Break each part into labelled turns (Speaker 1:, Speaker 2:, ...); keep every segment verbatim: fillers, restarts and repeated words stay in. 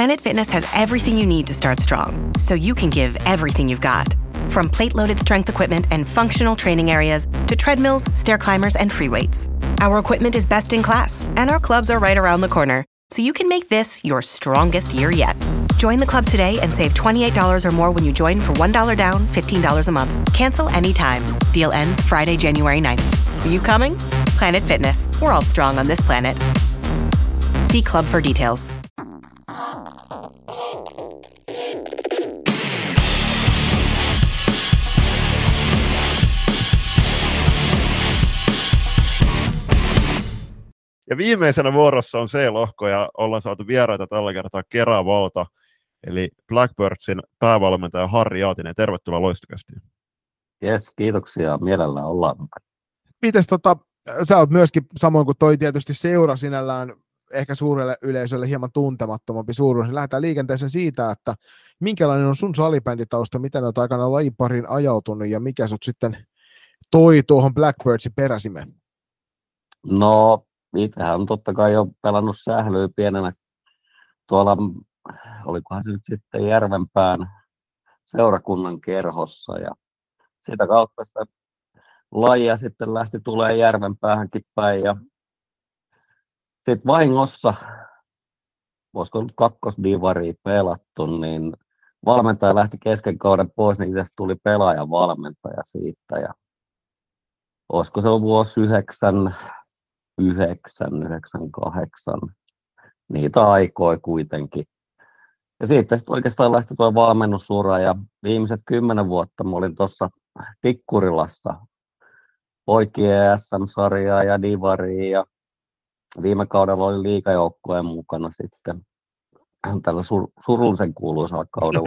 Speaker 1: Planet Fitness has everything you need to start strong, so you can give everything you've got. From plate-loaded strength equipment and functional training areas to treadmills, stair climbers, and free weights. Our equipment is best in class, and our clubs are right around the corner, so you can make this your strongest year yet. Join the club today and save twenty-eight dollars or more when you join for one dollar down, fifteen dollars a month. Cancel anytime. Deal ends Friday, January ninth. Are you coming? Planet Fitness. We're all strong on this planet. See club for details.
Speaker 2: Ja viimeisenä vuorossa on C-lohko ja ollaan saatu vieraita tällä kertaa Keravalta, eli Blackbirdsin päävalmentaja Harri Jaatinen. Tervetuloa Loistokästiin.
Speaker 3: Jes, kiitoksia. Mielellään ollaan.
Speaker 4: Mites tota, sä oot myöskin, samoin kuin toi tietysti seura sinällään, ehkä suurelle yleisölle hieman tuntemattomampi suuruus, niin lähdetään liikenteeseen siitä, että minkälainen on sun salibänditausta, miten olet aikana lajipariin ajautunut ja mikä sut sitten toi tuohon Blackbirdsin peräsimeen?
Speaker 3: No, itsehän on totta kai jo pelannut sählyä pienenä tuolla, olikohan se nyt sitten Järvenpään seurakunnan kerhossa ja sitä kautta sitä lajia sitten lähti tulee Järvenpäähänkin päin ja sitten vahingossa, voisiko ollut kakkosdivaria pelattu, niin valmentaja lähti kesken kauden pois, niin tästä tuli pelaajan valmentaja siitä ja olisiko se on vuosi yhdeksän, yhdeksän, yhdeksän, kahdeksan, niitä aikoi kuitenkin. Ja siitä sitten oikeastaan lähti tuo valmennusura ja viimeiset kymmenen vuotta mä olin tuossa Tikkurilassa poikien S M-sarjaa ja divaria ja viime kaudella oli liigajoukkojen mukana sitten tällä sur- surullisen kuuluisella kaudella.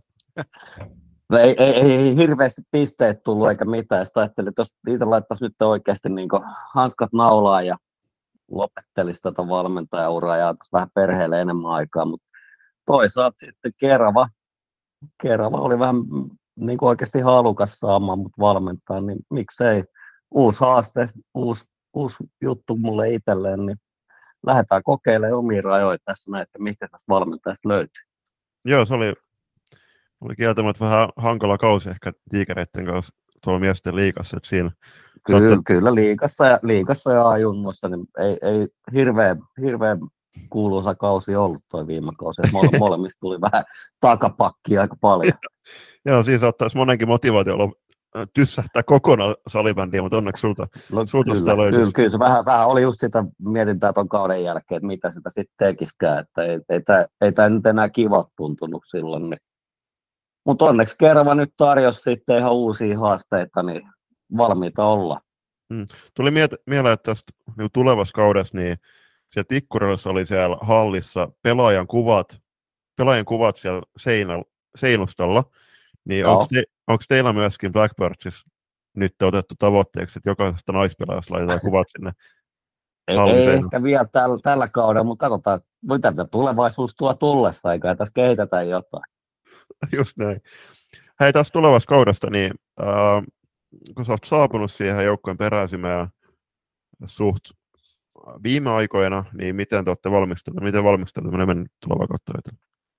Speaker 3: Ei, ei, ei hirveästi pisteet tullut eikä mitään. Sitten ajattelin, että jos niitä laittaisi nyt oikeasti niin hanskat naulaan ja lopettelisi tätä valmentajauraa ja antaisi vähän perheelle enemmän aikaa. Mutta toisaalta sitten Kerava, Kerava oli vähän niin kuin oikeasti halukas saamaan mut valmentaa, niin miksei uusi haaste, uusi, uusi juttu mulle itselleen, niin lähdetään kokeilemaan omia rajoja tässä näin, että mikä tästä valmentajasta löytyy.
Speaker 2: Joo, se oli, oli kieltämättä vähän hankala kausi ehkä Tiikereiden kanssa tuolla miesten liigassa. Että siinä
Speaker 3: kyllä,
Speaker 2: saatte...
Speaker 3: kyllä liigassa ja, liigassa ja ajunnossa, niin ei, ei hirveän, hirveän kuuluisa kausi ollut tuo viime kausi. Mole, molemmista tuli vähän takapakkia aika paljon.
Speaker 2: Joo, siis ottaisi monenkin motivaatio olla tyssähtää kokonaan salibändiä, mutta onneksi sulta,
Speaker 3: no,
Speaker 2: sulta
Speaker 3: kyllä,
Speaker 2: sitä löytyisi.
Speaker 3: Kyllä, kyllä se vähän, vähän oli just sitä mietintää tuon kauden jälkeen, että mitä sitä sitten tekisikään, että ei, ei, tämä, ei tämä nyt enää kivalta tuntunut silloin. Niin. Mutta onneksi Kerava nyt tarjosi sitten ihan uusia haasteita, niin valmiita olla.
Speaker 2: Hmm. Tuli miet- mieleen, että tästä niin tulevassa kaudessa, niin siellä Tikkurilassa oli siellä hallissa pelaajan kuvat, pelaajan kuvat siellä seinä, seinustolla, niin onko te, onko teillä myöskin Blackbirdsissa nyt otettu tavoitteeksi, että jokaisesta naispelaajasta laitetaan kuvat sinne hallin
Speaker 3: Ei, ei
Speaker 2: seinään?
Speaker 3: ehkä vielä tällä, tällä kaudella, mutta katsotaan, mitä tulevaisuus tuo tullessa, eikä tässä kehitetään jotain.
Speaker 2: Just näin. Hei, tässä tulevassa kaudesta, niin äh, kun sä oot saapunut siihen joukkojen peräisimään suht viime aikoina, niin miten te olette valmistautuneet, miten valmistautuminen mennyt tulevaa kautta vetää?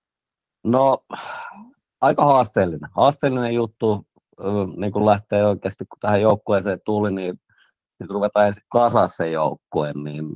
Speaker 3: No, aika haasteellinen. Haasteellinen juttu, niin kun lähtee oikeasti, kun tähän joukkueeseen tuli, niin nyt ruvetaan ensin kasaa sen joukkueen, niin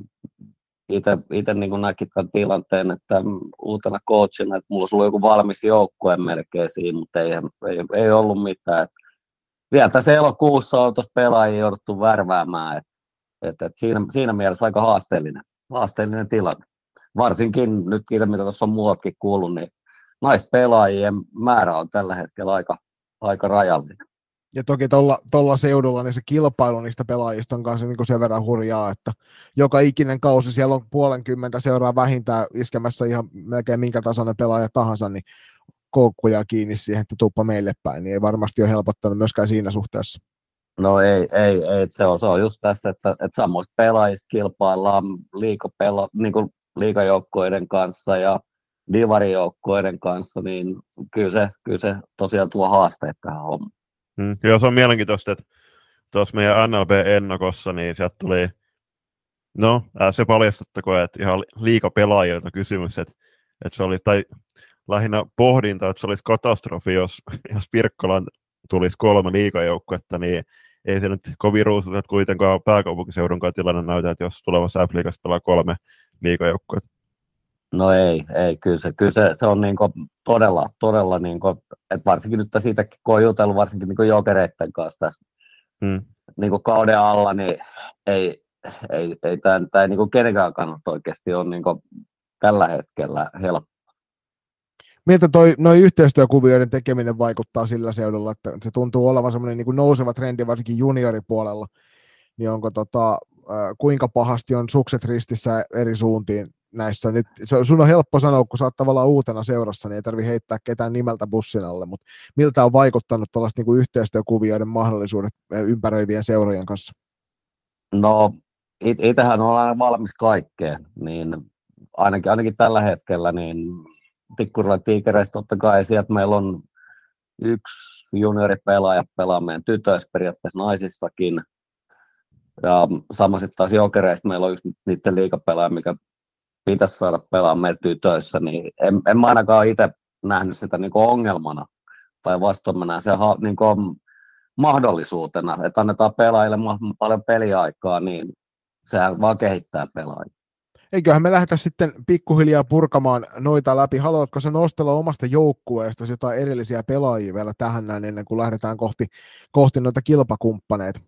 Speaker 3: itse niin näkin tämän tilanteen, että uutena coachina, että mulla olisi ollut joku valmis joukkue melkein siinä, mutta ei, ei, ei ollut mitään. Et vielä tässä elokuussa on tuossa pelaajia jouduttu värväämään, että et, et siinä, siinä mielessä aika haasteellinen, haasteellinen tilanne. Varsinkin nyt, mitä tuossa on muuallakin kuullut, niin naispelaajien määrä on tällä hetkellä aika, aika rajallinen.
Speaker 4: Ja toki tuolla seudulla niin se kilpailu niistä pelaajista on kanssa niin sen verran hurjaa, että joka ikinen kausi siellä on puolenkymmentä seuraa vähintään iskemässä ihan melkein minkä tasoinen pelaaja tahansa, niin koukkuja kiinni siihen, että tuppa meille päin, niin ei varmasti ole helpottanut myöskään siinä suhteessa.
Speaker 3: No ei, ei, ei se, on, se on just tässä, että, että samoista pelaajista kilpaillaan liikapela, niin kuin liikajoukkoiden kanssa ja divarijoukkoiden kanssa, niin kyllä se, kyllä se tosiaan tuo haasteet tähän hommaan.
Speaker 2: Hmm. Joo, se on mielenkiintoista, että tuossa meidän N L B-ennakossa, niin sieltä tuli, no se paljastettakoon, että ihan liikapelaajilta kysymys, että että se oli, tai lähinnä pohdinta, että se olisi katastrofi, jos, jos Pirkkolan tulisi kolme liigajoukkuetta, niin ei se nyt kovin ruusuta kuitenkaan pääkaupunkiseudunkaan tilanne näytä, että jos tulevassa F-liigassa pelaa kolme liigajoukkuetta.
Speaker 3: No ei, ei kyllä se, kyllä se, se on niinku todella, todella, niinku, että varsinkin nyt siitäkin, kun on jutellut varsinkin niinku Jokereiden kanssa tässä hmm. niinku kauden alla, niin ei, ei, ei tämä ei niinku kenenkään kannalta oikeasti ole niinku tällä hetkellä helppo.
Speaker 4: Miltä toi noi yhteistyökuvioiden tekeminen vaikuttaa sillä seudulla, että se tuntuu olevan semmoinen niin kuin nouseva trendi varsinkin junioripuolella, niin onko tota, äh, kuinka pahasti on sukset ristissä eri suuntiin näissä? Nyt, se, sun on helppo sanoa, kun sä oot tavallaan uutena seurassa, niin ei tarvitse heittää ketään nimeltä bussin alle, mutta miltä on vaikuttanut tällaiset niin kuin yhteistyökuvioiden mahdollisuudet ympäröivien seurojen kanssa?
Speaker 3: No, it, itähän on aina valmis kaikkeen, niin ainakin, ainakin tällä hetkellä, niin Tikkurilan Tiikereistä totta kai, sieltä meillä on yksi junioripelaaja pelaa meidän tytöissä, periaatteessa naisissakin. Ja sama sitten taas Jokereista meillä on yksi niiden liigapelaaja, mikä pitäisi saada pelaa meidän tytöissä. Niin en, en mä ainakaan itse nähnyt sitä niinku ongelmana. Päinvastoin mä näen sen niinku mahdollisuutena, että annetaan pelaajille paljon peliaikaa, niin sehän vaan kehittää pelaajia.
Speaker 4: Eiköhän me lähdetä sitten pikkuhiljaa purkamaan noita läpi. Haluatko sä nostella omasta joukkueesta jotain erillisiä pelaajia vielä tähän näin, ennen kuin lähdetään kohti, kohti noita kilpakumppaneita?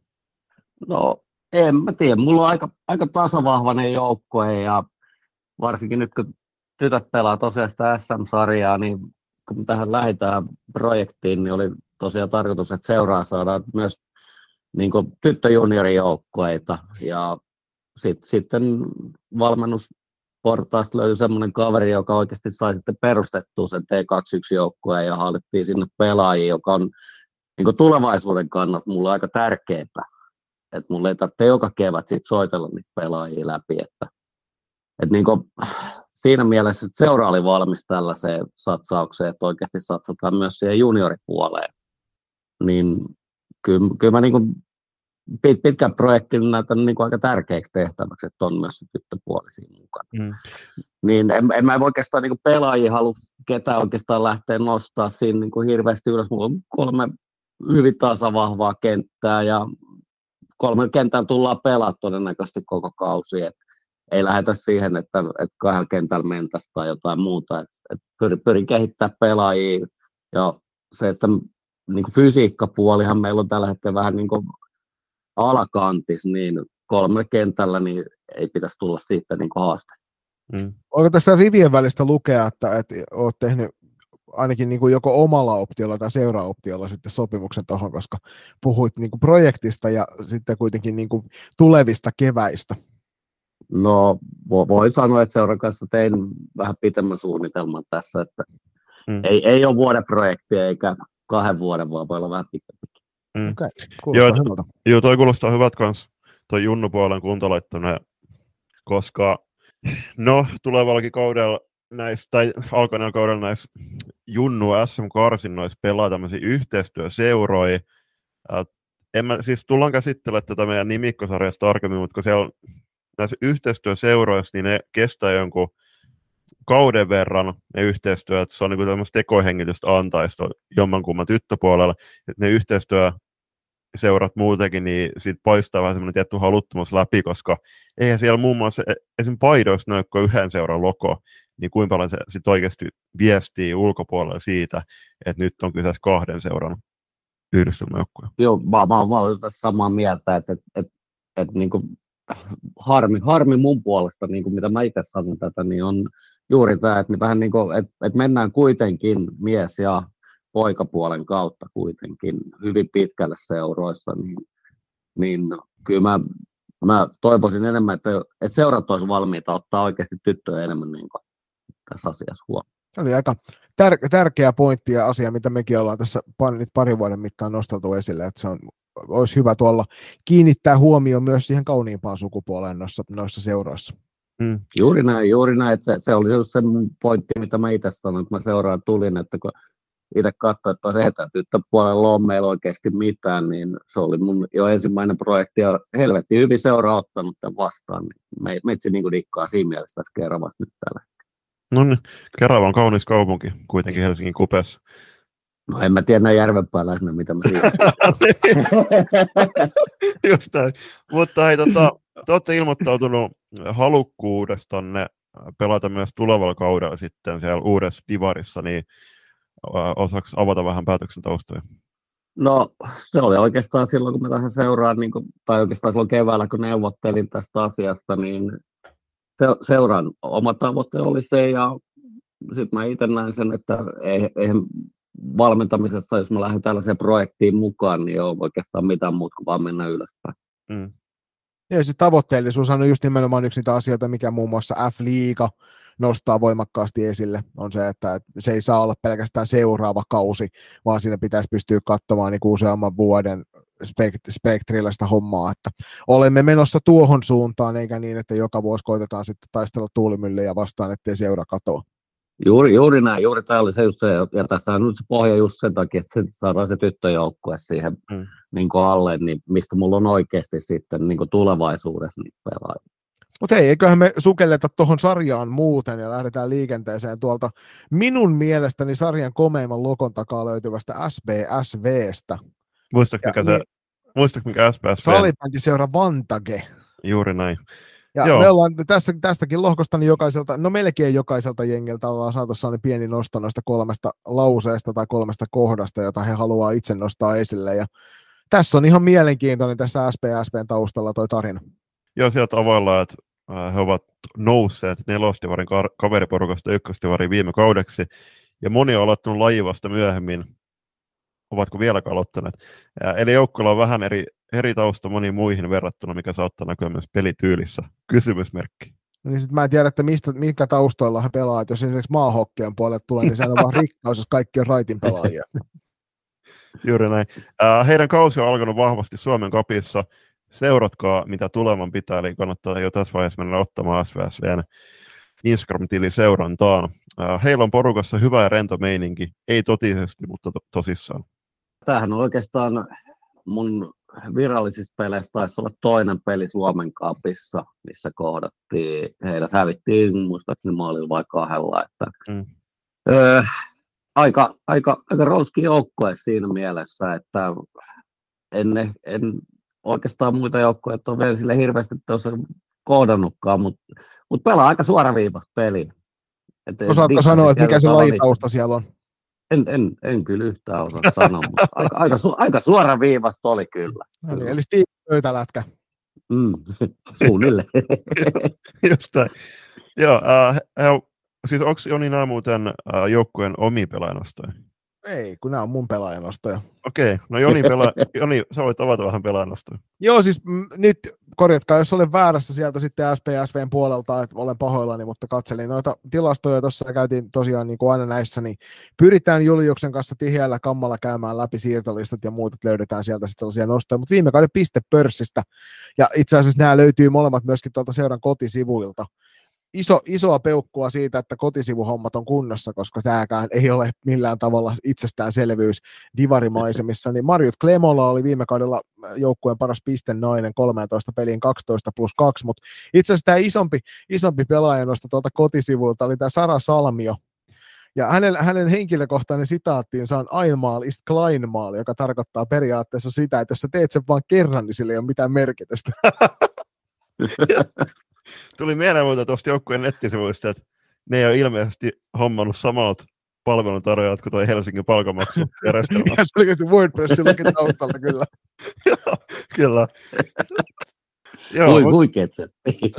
Speaker 3: No, en mä tiedä. Mulla on aika, aika tasavahvainen joukkue, ja varsinkin nyt kun tytöt pelaa tosiaan sitä S M-sarjaa, niin kun tähän lähdetään projektiin, niin oli tosiaan tarkoitus, että seuraa saadaan myös niin kuin tyttöjuniorijoukkueita, ja Sitten, sitten valmennusportaasta löytyi semmoinen kaveri, joka oikeasti sai sitten perustettua sen T kaksikymmentäyksi-joukkueen ja hallittiin sinne pelaajia, joka on niin tulevaisuuden kannalta mulle aika tärkeää. Että mulle ei tarvitse joka kevät sit soitella niitä pelaajia läpi. Että, että niin kuin, siinä mielessä että seura oli valmis tällaiseen satsaukseen, että oikeasti satsataan myös siihen junioripuoleen. Niin kyllä, kyllä mä niin kuin pitkän projektin näytän niin kuin aika tärkeäksi tehtäväksi, että on myös se tyttöpuoli siinä mukana. Mm. Niin en, en mä oikeastaan niin kuin pelaajia halua ketään oikeastaan lähteä nostaa siinä niin kuin hirveästi ylös. Mulla on kolme hyvin tasavahvaa kenttää ja kolme kenttää tullaan pelaa todennäköisesti koko kausi. Et ei lähdetä siihen, että, että kahdella kentällä mentäisiin tai jotain muuta. Et, et pyrin, pyrin kehittämään pelaajia ja se, että niin kuin fysiikkapuolihan meillä on tällä hetkellä vähän niin kuin alakantis, niin kolme kentällä niin ei pitäisi tulla siitä niin haaste.
Speaker 4: Mm. Onko tässä rivien välistä lukea, että, että olet tehnyt ainakin niin kuin joko omalla optiolla tai seuraoptiolla sitten sopimuksen tuohon, koska puhuit niin kuin projektista ja sitten kuitenkin niin kuin tulevista keväistä?
Speaker 3: No voi sanoa, että seuran kanssa tein vähän pitemmän suunnitelman tässä, että mm. ei, ei ole vuoden projektia eikä kahden vuoden, vaan voi olla vähän pitemmän.
Speaker 2: Mm. Okay. Joo, joo, toi kuulostaa hyvät kans, toi Junnu-puolen kuntalaittaminen, koska no, tulevallakin kaudella näissä, tai alkaneella kaudella näissä Junnu S M-karsinnoissa pelaa tämmöisiä yhteistyöseuroja. En mä, siis tullaan käsittelemään tätä meidän nimikkosarjasta tarkemmin, mutta kun siellä näissä yhteistyöseuroissa, niin ne kestää jonkun kauden verran ne yhteistyöt, se on niin tämmöistä tekohengitystä antaista jommankumman tyttöpuolella, että ne yhteistyöseurat muutenkin, niin siitä paistaa vähän semmoinen tietty haluttomuus läpi, koska eihän siellä muun muassa esim. Paidoissa näy yhden seuran logo, niin kuinka paljon se sitten oikeasti viestii ulkopuolella siitä, että nyt on kyseessä kahden seuran yhdistelmäjoukkue.
Speaker 3: Joo, mä, mä, mä olen tässä samaa mieltä, että, että, että, että niin kuin harmi, harmi mun puolesta, niin kuin mitä mä itse sanon tätä, niin on juuri tämä, että, vähän niin kuin, että, että mennään kuitenkin mies- ja poikapuolen kautta kuitenkin hyvin pitkälle seuroissa, niin, niin kyllä mä, mä toivoisin enemmän, että, että seurat olisivat valmiita ottaa oikeasti tyttöjä enemmän niin kuin tässä asiassa huomioon.
Speaker 4: Se oli aika tär- tärkeä pointti ja asia, mitä mekin ollaan tässä nyt parin vuoden mittaan nosteltu esille, että se on, olisi hyvä tuolla kiinnittää huomioon myös siihen kauniimpaan sukupuoleen noissa, noissa seuroissa.
Speaker 3: Hmm. Juuri näin, juuri näin, että se, se oli just se pointti, mitä mä itse sanoin, että mä seuraan tulin, että kun itse katsoin, että olisi etätyttöpuolella on meillä oikeasti mitään, niin se oli mun jo ensimmäinen projekti ja helvetti hyvin seuraa ottanut tämän vastaan, niin me, meitsi niin kuin dikkaa siinä mielessä tässä kerran nyt tällä.
Speaker 2: No niin, Kerava on kaunis kaupunki, kuitenkin Helsingin kupeessa.
Speaker 3: No en mä tiedä näin järvenpääläisenä, mitä mä siinä.
Speaker 2: Just näin. Mutta hei, tota, te olette ilmoittautunut halukkuudestanne pelata myös tulevalla kaudella sitten siellä uudessa divarissa, niin osaako avata vähän päätöksen taustoja?
Speaker 3: No se oli oikeastaan silloin, kun mä tähän seuraan, niin kun, tai oikeastaan silloin keväällä, kun neuvottelin tästä asiasta, niin se, seuran oma tavoite oli se, ja sitten mä itse näin sen, että eihän valmentamisesta, jos mä lähden tällaiseen projektiin mukaan, niin ei ole oikeastaan mitään muuta kuin vaan mennä ylöspäin.
Speaker 4: Mm. Ja siis tavoitteellisuus on just nimenomaan yksi niitä asioita, mikä muun muassa F-liiga nostaa voimakkaasti esille, on se, että se ei saa olla pelkästään seuraava kausi, vaan siinä pitäisi pystyä katsomaan niin useamman vuoden spektrillä sitä hommaa, että olemme menossa tuohon suuntaan, eikä niin, että joka vuosi koitetaan sitten taistella tuulimyllyjä vastaan, ettei seura katoa.
Speaker 3: Juuri, juuri näin, juuri tämä oli se just se, ja tässä on nyt se pohja just sen takia, että saadaan se tyttöjoukkue siihen mm. niin alle, niin mistä mulla on oikeasti sitten niin tulevaisuudessa niin pelaajia.
Speaker 4: Mutta hei, eiköhän me sukelleta tuohon sarjaan muuten ja lähdetään liikenteeseen tuolta minun mielestäni sarjan komeimman lokon takaa löytyvästä S B S V:stä.
Speaker 2: Muistatko mikä, se, niin, muistatko mikä S B S V?
Speaker 4: Salibändiseura Vantage.
Speaker 2: Juuri näin.
Speaker 4: Ja Joo. me ollaan tässä, tästäkin lohkosta niin jokaiselta, no melkein jokaiselta jengiltä ollaan saatu sellainen pieni nosto noista kolmesta lauseesta tai kolmesta kohdasta, jota he haluaa itse nostaa esille. Ja tässä on ihan mielenkiintoinen tässä S B S V:n taustalla toi tarina.
Speaker 2: Joo, sieltä availlaan, että he ovat nousseet nelosdivarin kaveriporukasta ykkösdivariin viime kaudeksi, ja moni on aloittanut laivasta myöhemmin, ovatko vielä aloittaneet. Eli joukkueella on vähän eri, eri tausta moniin muihin verrattuna, mikä saattaa näkyä myös pelityylissä. Kysymysmerkki.
Speaker 4: Niin sit mä en tiedä, että mistä, minkä taustoilla he pelaavat. Jos esimerkiksi maahokkeen puolelle tulee, niin sehän on vaan rikkaus, jos kaikki on raitin pelaajia. Juuri
Speaker 2: näin. Heidän kausi on alkanut vahvasti Suomen Cupissa. Seuratkaa, mitä tuleman pitää, eli kannattaa jo tässä vaiheessa mennä ottamaan S V S V:n Instagram-tilin seurantaan. Heillä on porukassa hyvä ja rento meininki, ei totisesti, mutta to- tosissaan.
Speaker 3: Tämähän on oikeastaan mun virallisista peleistä taisi olla toinen peli Suomen Cupissa, missä kohdattiin, heidät hävittiin muistaakseni maalilla vai kahdella, että mm. öö, aika, aika, aika ronski joukkue siinä mielessä, että en, en oikeastaan muita joukkoja, että on vielä sille hirveästi tuossa kohdannutkaan, mutta mut pelaa aika suoraviivasta peliä.
Speaker 4: Osaatko sanoa, että mikä se lajitausta siellä on?
Speaker 3: En, en, en kyllä yhtään osaa sanoa, mutta aika, aika, su, aika suoraviivasta oli kyllä.
Speaker 4: No niin, eli Steve pöytälätkä.
Speaker 3: Mm, suunnilleen.
Speaker 2: Just näin. Joo, äh, he, siis onko Joni nämä muuten äh, joukkueen omia pelaajanostoja?
Speaker 4: Ei, kun nämä on mun pelaajanostoja.
Speaker 2: Okei, no Joni, pela- Joni sä voit avata vähän pelaajanostoja.
Speaker 4: Joo, siis m- nyt korjatkaa, jos olen väärässä sieltä sitten S P S V:n puolelta, että olen pahoillani, mutta katselin noita tilastoja tuossa ja käytiin tosiaan niin kuin aina näissä, niin pyritään Juliuksen kanssa tiheällä kammalla käymään läpi siirtolistat ja muut, että löydetään sieltä sitten sellaisia nostoja, mutta viime kauden pistepörssistä, ja itse asiassa nämä löytyy molemmat myöskin tuolta seuran kotisivuilta. Iso, isoa peukkua siitä, että kotisivuhommat on kunnossa, koska tämäkään ei ole millään tavalla itsestäänselvyys divarimaisemissa, niin Marjut Klemola oli viime kaudella joukkueen paras pistenainen kolmetoista peliin kaksitoista plus kaksi, mutta itse asiassa tämä isompi, isompi pelaajanosta tuolta kotisivuilta oli tämä Sara Salmio, ja hänen, hänen henkilökohtainen sitaattiinsa on Einmal ist Kleinmal, joka tarkoittaa periaatteessa sitä, että jos sä teet sen vaan kerran, niin sillä ei ole mitään merkitystä.
Speaker 2: Tuli mieleen muuta tuosta joukkueen nettisivuista, että ne ei ole ilmeisesti hommannut samalta palveluntarjoajat kuin tuo Helsingin palkanmaksujärjestelmä.
Speaker 4: Ja se oli oikeasti WordPressillakin taustalla, kyllä.
Speaker 2: Joo, kyllä.
Speaker 3: Voi huikeet se.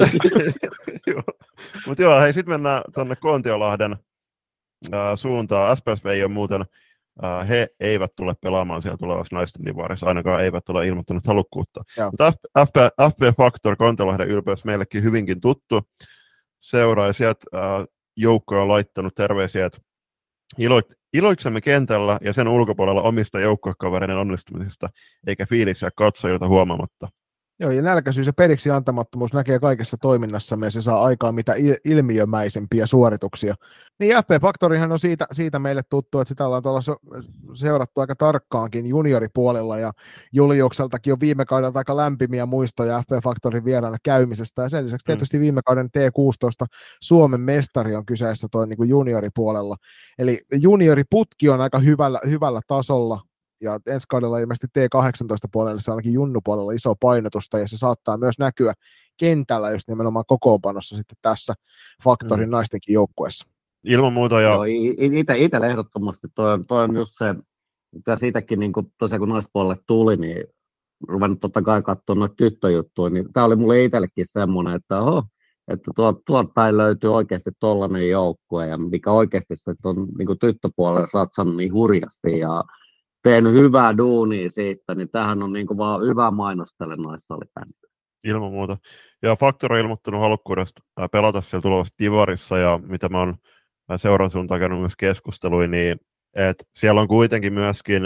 Speaker 2: Mutta joo, hei, sitten mennään tuonne Kontiolahden äh, suuntaan. S P S V ei ole muuten, äh, he eivät tule pelaamaan siellä tulevassa naisten divarissa, ainakaan eivät ole ilmoittanut halukkuutta. Mutta F P Factor Kontiolahden ylpeys meillekin hyvinkin tuttu. Seuraajat äh, joukkoja on laittanut terveisiä, että ilo- iloitsemme kentällä ja sen ulkopuolella omista joukkuekavereiden onnistumisista, eikä fiilisiä katsojilta huomaamatta.
Speaker 4: Joo, ja nälkäisyys ja periksi antamattomuus näkee kaikessa toiminnassamme, ja se saa aikaan mitä il- ilmiömäisempiä suorituksia. Niin F P-faktorihan on siitä, siitä meille tuttu, että sitä ollaan tuolla seurattu aika tarkkaankin junioripuolella, ja Juliukseltakin on viime kaudelta aika lämpimiä muistoja F P-faktorin vieraana käymisestä, ja sen lisäksi tietysti viime kauden T kuusitoista Suomen mestari on kyseessä tuo niin kuin junioripuolella. Eli junioriputki on aika hyvällä, hyvällä tasolla, ja ensi kaudella ilmeisesti T kahdeksantoista puolella, se on ainakin junnupuolella iso painotusta, ja se saattaa myös näkyä kentällä just nimenomaan kokoonpanossa sitten tässä Faktorin mm. naistenkin joukkueessa.
Speaker 2: Ilman muuta. Ja...
Speaker 3: Joo, itse ehdottomasti toi on, toi on just se, että siitäkin niin kun, tosiaan kun naispuolelle tuli, niin ruvennut totta kai katsoa noita tyttöjuttuja, niin tämä oli mulle itsellekin semmoinen, että oho, että tuolta tuot päin löytyy oikeasti tollainen joukkue, ja mikä oikeasti se on niin tyttöpuolella satsannut niin hurjasti, ja tehnyt hyvää duunia siitä, niin tämähän on niin kuin vaan hyvä mainostelle naissalibändiä.
Speaker 2: Ilman muuta. Ja Faktor on ilmoittanut halukkuudesta pelata siellä tulevassa divarissa, ja mitä mä oon seuran suuntaan käynyt myös keskusteluja, niin että siellä on kuitenkin myöskin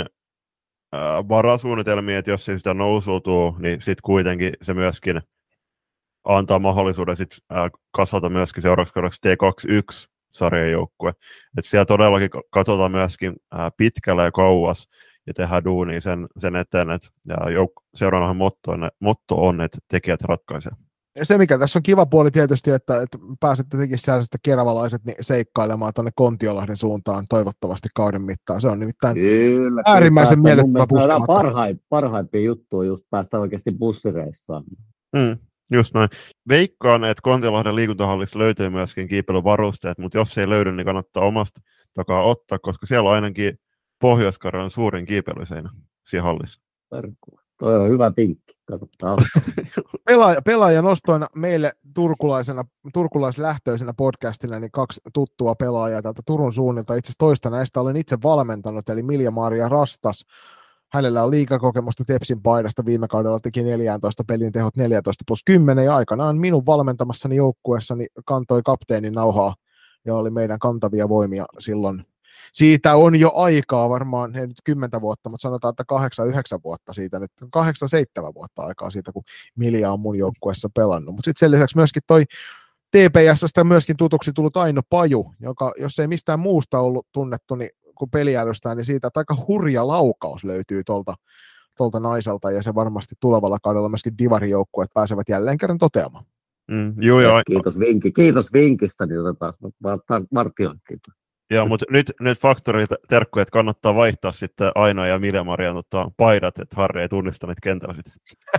Speaker 2: äh, varasuunnitelmia, että jos ei sitä nousua tule, niin sitten kuitenkin se myöskin antaa mahdollisuuden sit, äh, kasvata myöskin seuraavaksi kaudeksi T kaksikymmentäyksi sarjan joukkue. Että siellä todellakin katsotaan myöskin äh, pitkällä ja kauas ja tehdään duunia sen, sen eteen, että jouk- seuraavahan motto on, motto on, että tekijät ratkaisee.
Speaker 4: Se, mikä tässä on kiva puoli tietysti, että, että pääsette tekin sellaiset keravalaiset niin seikkailemaan tuonne Kontiolahden suuntaan toivottavasti kauden mittaan. Se on nimittäin
Speaker 3: kyllä,
Speaker 4: äärimmäisen miellyttävä puskematta.
Speaker 3: Parhaim, parhaimpia juttuja just päästä oikeasti bussireissaan.
Speaker 2: Mm. Just noin. Veikkaan, että Kontiolahden liikuntahallista löytyy myöskin kiipeilyvarusteet, mutta jos ei löydy, niin kannattaa omasta takaa ottaa, koska siellä on ainakin Pohjois-Karjalan suurin kiipeilyseinä siinä hallissa.
Speaker 3: Perkku. Toi on hyvä pinkki.
Speaker 4: Pelaaja, pelaaja nostoina meille turkulaisena, turkulaislähtöisenä podcastina niin kaksi tuttua pelaajaa täältä Turun suunnilta. Itse asiassa toista näistä olen itse valmentanut, eli Milja-Maria Rastas. Hänellä on liigakokemusta Tepsin paidasta, viime kaudella teki neljätoista pelin tehot neljätoista plus kymmenen, ja aikanaan minun valmentamassani joukkueessani kantoi kapteenin nauhaa, ja oli meidän kantavia voimia silloin. Siitä on jo aikaa, varmaan ei nyt kymmentä vuotta, mutta sanotaan, että kahdeksan, yhdeksän vuotta siitä, nyt kahdeksan, seitsemän vuotta aikaa siitä, kun Milja on mun joukkueessa pelannut. Mutta sitten sen lisäksi myöskin toi T P S:stä myöskin tutuksi tullut Aino Paju, joka jos ei mistään muusta ollut tunnettu, niin kun peliälystä, niin siitä, että aika hurja laukaus löytyy tuolta, tuolta naiselta, ja se varmasti tulevalla kaudella myöskin divarijoukkueet pääsevät jälleen kerran toteamaan.
Speaker 2: Mm, juu, ja
Speaker 3: kiitos, vinkki, kiitos vinkistä, niin otetaan Marttioonkin.
Speaker 2: Joo, mutta nyt, nyt Faktori terkkuja, että kannattaa vaihtaa sitten Aino ja Milja-Marian tota, paidat, että Harri ei tunnista niitä kentällä sitten.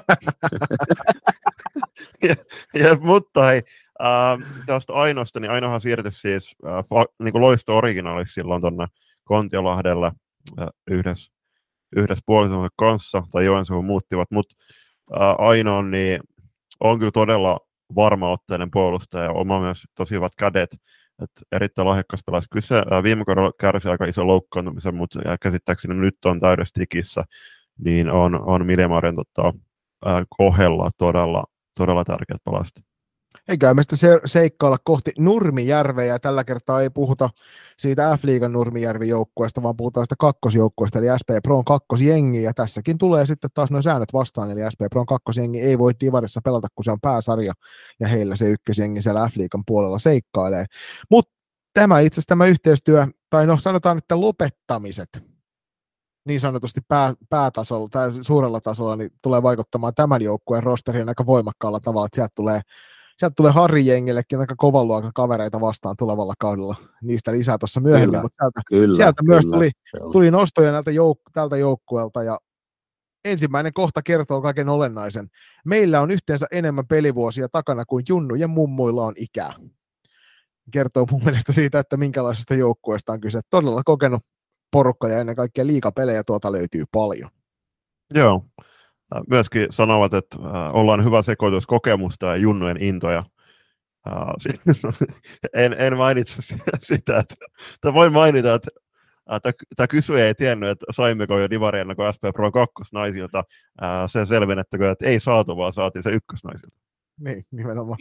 Speaker 2: ja, ja, mutta hei, äh, tästä Ainosta, niin Ainohan siirtyi siis äh, fa- niin kuin Loisto Originaalissa silloin tuonne Kontiolahdelle äh, yhdessä, yhdessä puolisonsa kanssa, tai Joensuuhun muuttivat, mutta äh, Aino niin on kyllä todella varmaotteinen puolustaja ja oma myös tosi hyvät kädet. Että erittäin lahjakkas pelasi. Kyllä se ää, viime kaudella kärsi aika iso loukkaantumisen, mutta käsittääkseni nyt on täydessä tikissä, niin on, on Milja-Marian tota, ohella todella, todella tärkeät palaset.
Speaker 4: Eikä me sitten se, seikkailla kohti Nurmijärveä, ja tällä kertaa ei puhuta siitä F-liigan Nurmijärvi joukkueesta, vaan puhutaan sitä kakkosjoukkueesta, eli S P Proon kakkosjengi, ja tässäkin tulee sitten taas nuo säännöt vastaan, eli S P Proon kakkosjengi ei voi divarissa pelata, kun se on pääsarja, ja heillä se ykkösjengi siellä F-liigan puolella seikkailee. Mutta tämä itse asiassa tämä yhteistyö, tai no sanotaan, että lopettamiset, niin sanotusti pää, päätasolla tai suurella tasolla, niin tulee vaikuttamaan tämän joukkueen rosteriin aika voimakkaalla tavalla, että sieltä tulee Sieltä tulee Harri-jengillekin aika kovan luokan kavereita vastaan tulevalla kaudella. Niistä lisää tuossa myöhemmin, kyllä, mutta sieltä, kyllä, sieltä kyllä, myös tuli, tuli nostoja näiltä jouk- tältä joukkueelta, ja ensimmäinen kohta kertoo kaiken olennaisen. Meillä on yhteensä enemmän pelivuosia takana kuin Junnu ja mummuilla on ikää. Kertoo mun mielestä siitä, että minkälaisesta joukkueesta on kyse. Todella kokenut porukka ja ennen kaikkea liigapelejä tuolta löytyy paljon.
Speaker 2: Joo. Myöskin sanovat, että äh, ollaan hyvä sekoitus kokemusta ja junnujen intoja. Äh, en, en mainitse sitä, että, että voin mainita, että äh, tämä kysyjä ei tiennyt, että saimmeko jo divarien kuin S P Pro kakkosnaisilta. Äh, sen selvennettäkö, että ei saatu, vaan saatiin se ykkösnaisilta.
Speaker 4: Niin, nimenomaan.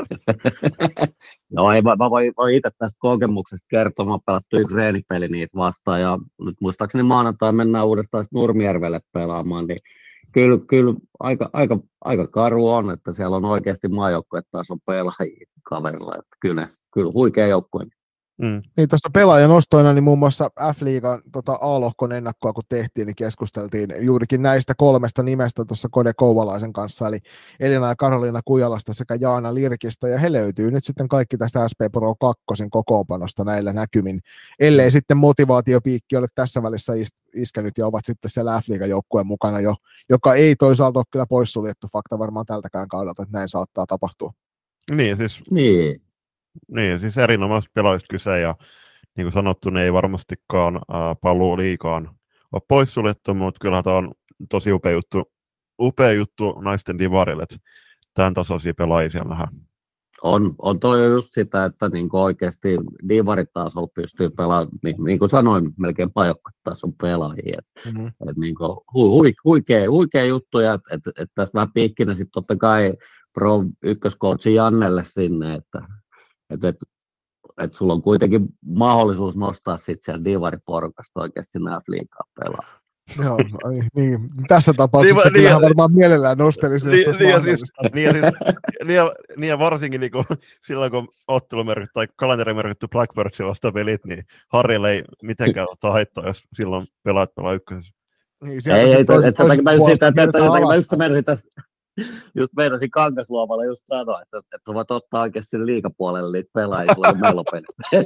Speaker 3: No ei, mä voin, voin itse tästä kokemuksesta kertoa, mä oon pelattu yksi treenipeli niitä vastaan, ja nyt muistaakseni maanantai mennään uudestaan Nurmijärvelle pelaamaan, niin kyllä, kyllä aika, aika, aika karu on, että siellä on oikeasti maajoukkueet taas on pelaajia kaverilla. Että kyllä, kyllä huikea joukkue.
Speaker 2: Mm.
Speaker 4: Niin tuossa pelaajan nostoina, niin muun muassa F-liigan tota A-lohkon ennakkoa kun tehtiin, niin keskusteltiin juurikin näistä kolmesta nimestä tuossa Kode Kouvalaisen kanssa, eli Elina ja Karoliina Kujalasta sekä Jaana Lirkistä, ja he löytyy nyt sitten kaikki tästä S P Pro kaksi kokoonpanosta näillä näkymin, ellei sitten motivaatiopiikki ole tässä välissä iskenyt ja ovat sitten siellä F-liigan joukkueen mukana jo, joka ei toisaalta ole kyllä poissuljettu fakta varmaan tältäkään kaudelta, että näin saattaa tapahtua.
Speaker 2: Niin, siis...
Speaker 3: Niin.
Speaker 2: Niin, siis erinomaisesti pelaajista kyse, ja niin kuin sanottu, ne ei varmastikaan äh, paluu liikaan ole poissuljettu, mutta kyllähän tämä on tosi upea juttu, upea juttu naisten divarille, että tämän tasoisia pelaajia siellä nähdään.
Speaker 3: On, on toi just sitä, että niinku oikeasti divarit tasolla pystyy pelaamaan, niin, niin kuin sanoin, melkein pajokkatason pelaajia. Mm-hmm. Et niinku, hu, hu, huikea, huikea juttu, ja että et, et tässä vähän piikkinä sitten totta kai Pro ykköskoutsi Jannelle sinne, että Että et, et sulla on kuitenkin mahdollisuus nostaa sitten siellä divariporukasta oikeasti sinne F-liigaa pelaa.
Speaker 4: Joo, niin, tässä tapauksessa niin, kyllähän niin, varmaan mielellään nostelisin, jos
Speaker 2: niin, niin, siis, niin, siis, niin, niin ja varsinkin niin kun, silloin, kun ottelumerkitty tai kalenterimerkitty Blackbirdsin vasta pelit, niin Harrille ei mitenkään ottaa haittaa, jos silloin pelaat pelaa ykkösessä.
Speaker 3: Niin, ei, ei, että mä just sitä, että mä just menisin just meinasin Kangasluomalla just sanoa, että, että voit ottaa oikeasti liigapuolelle niitä pelaajia, silloin kun meillä on pelit.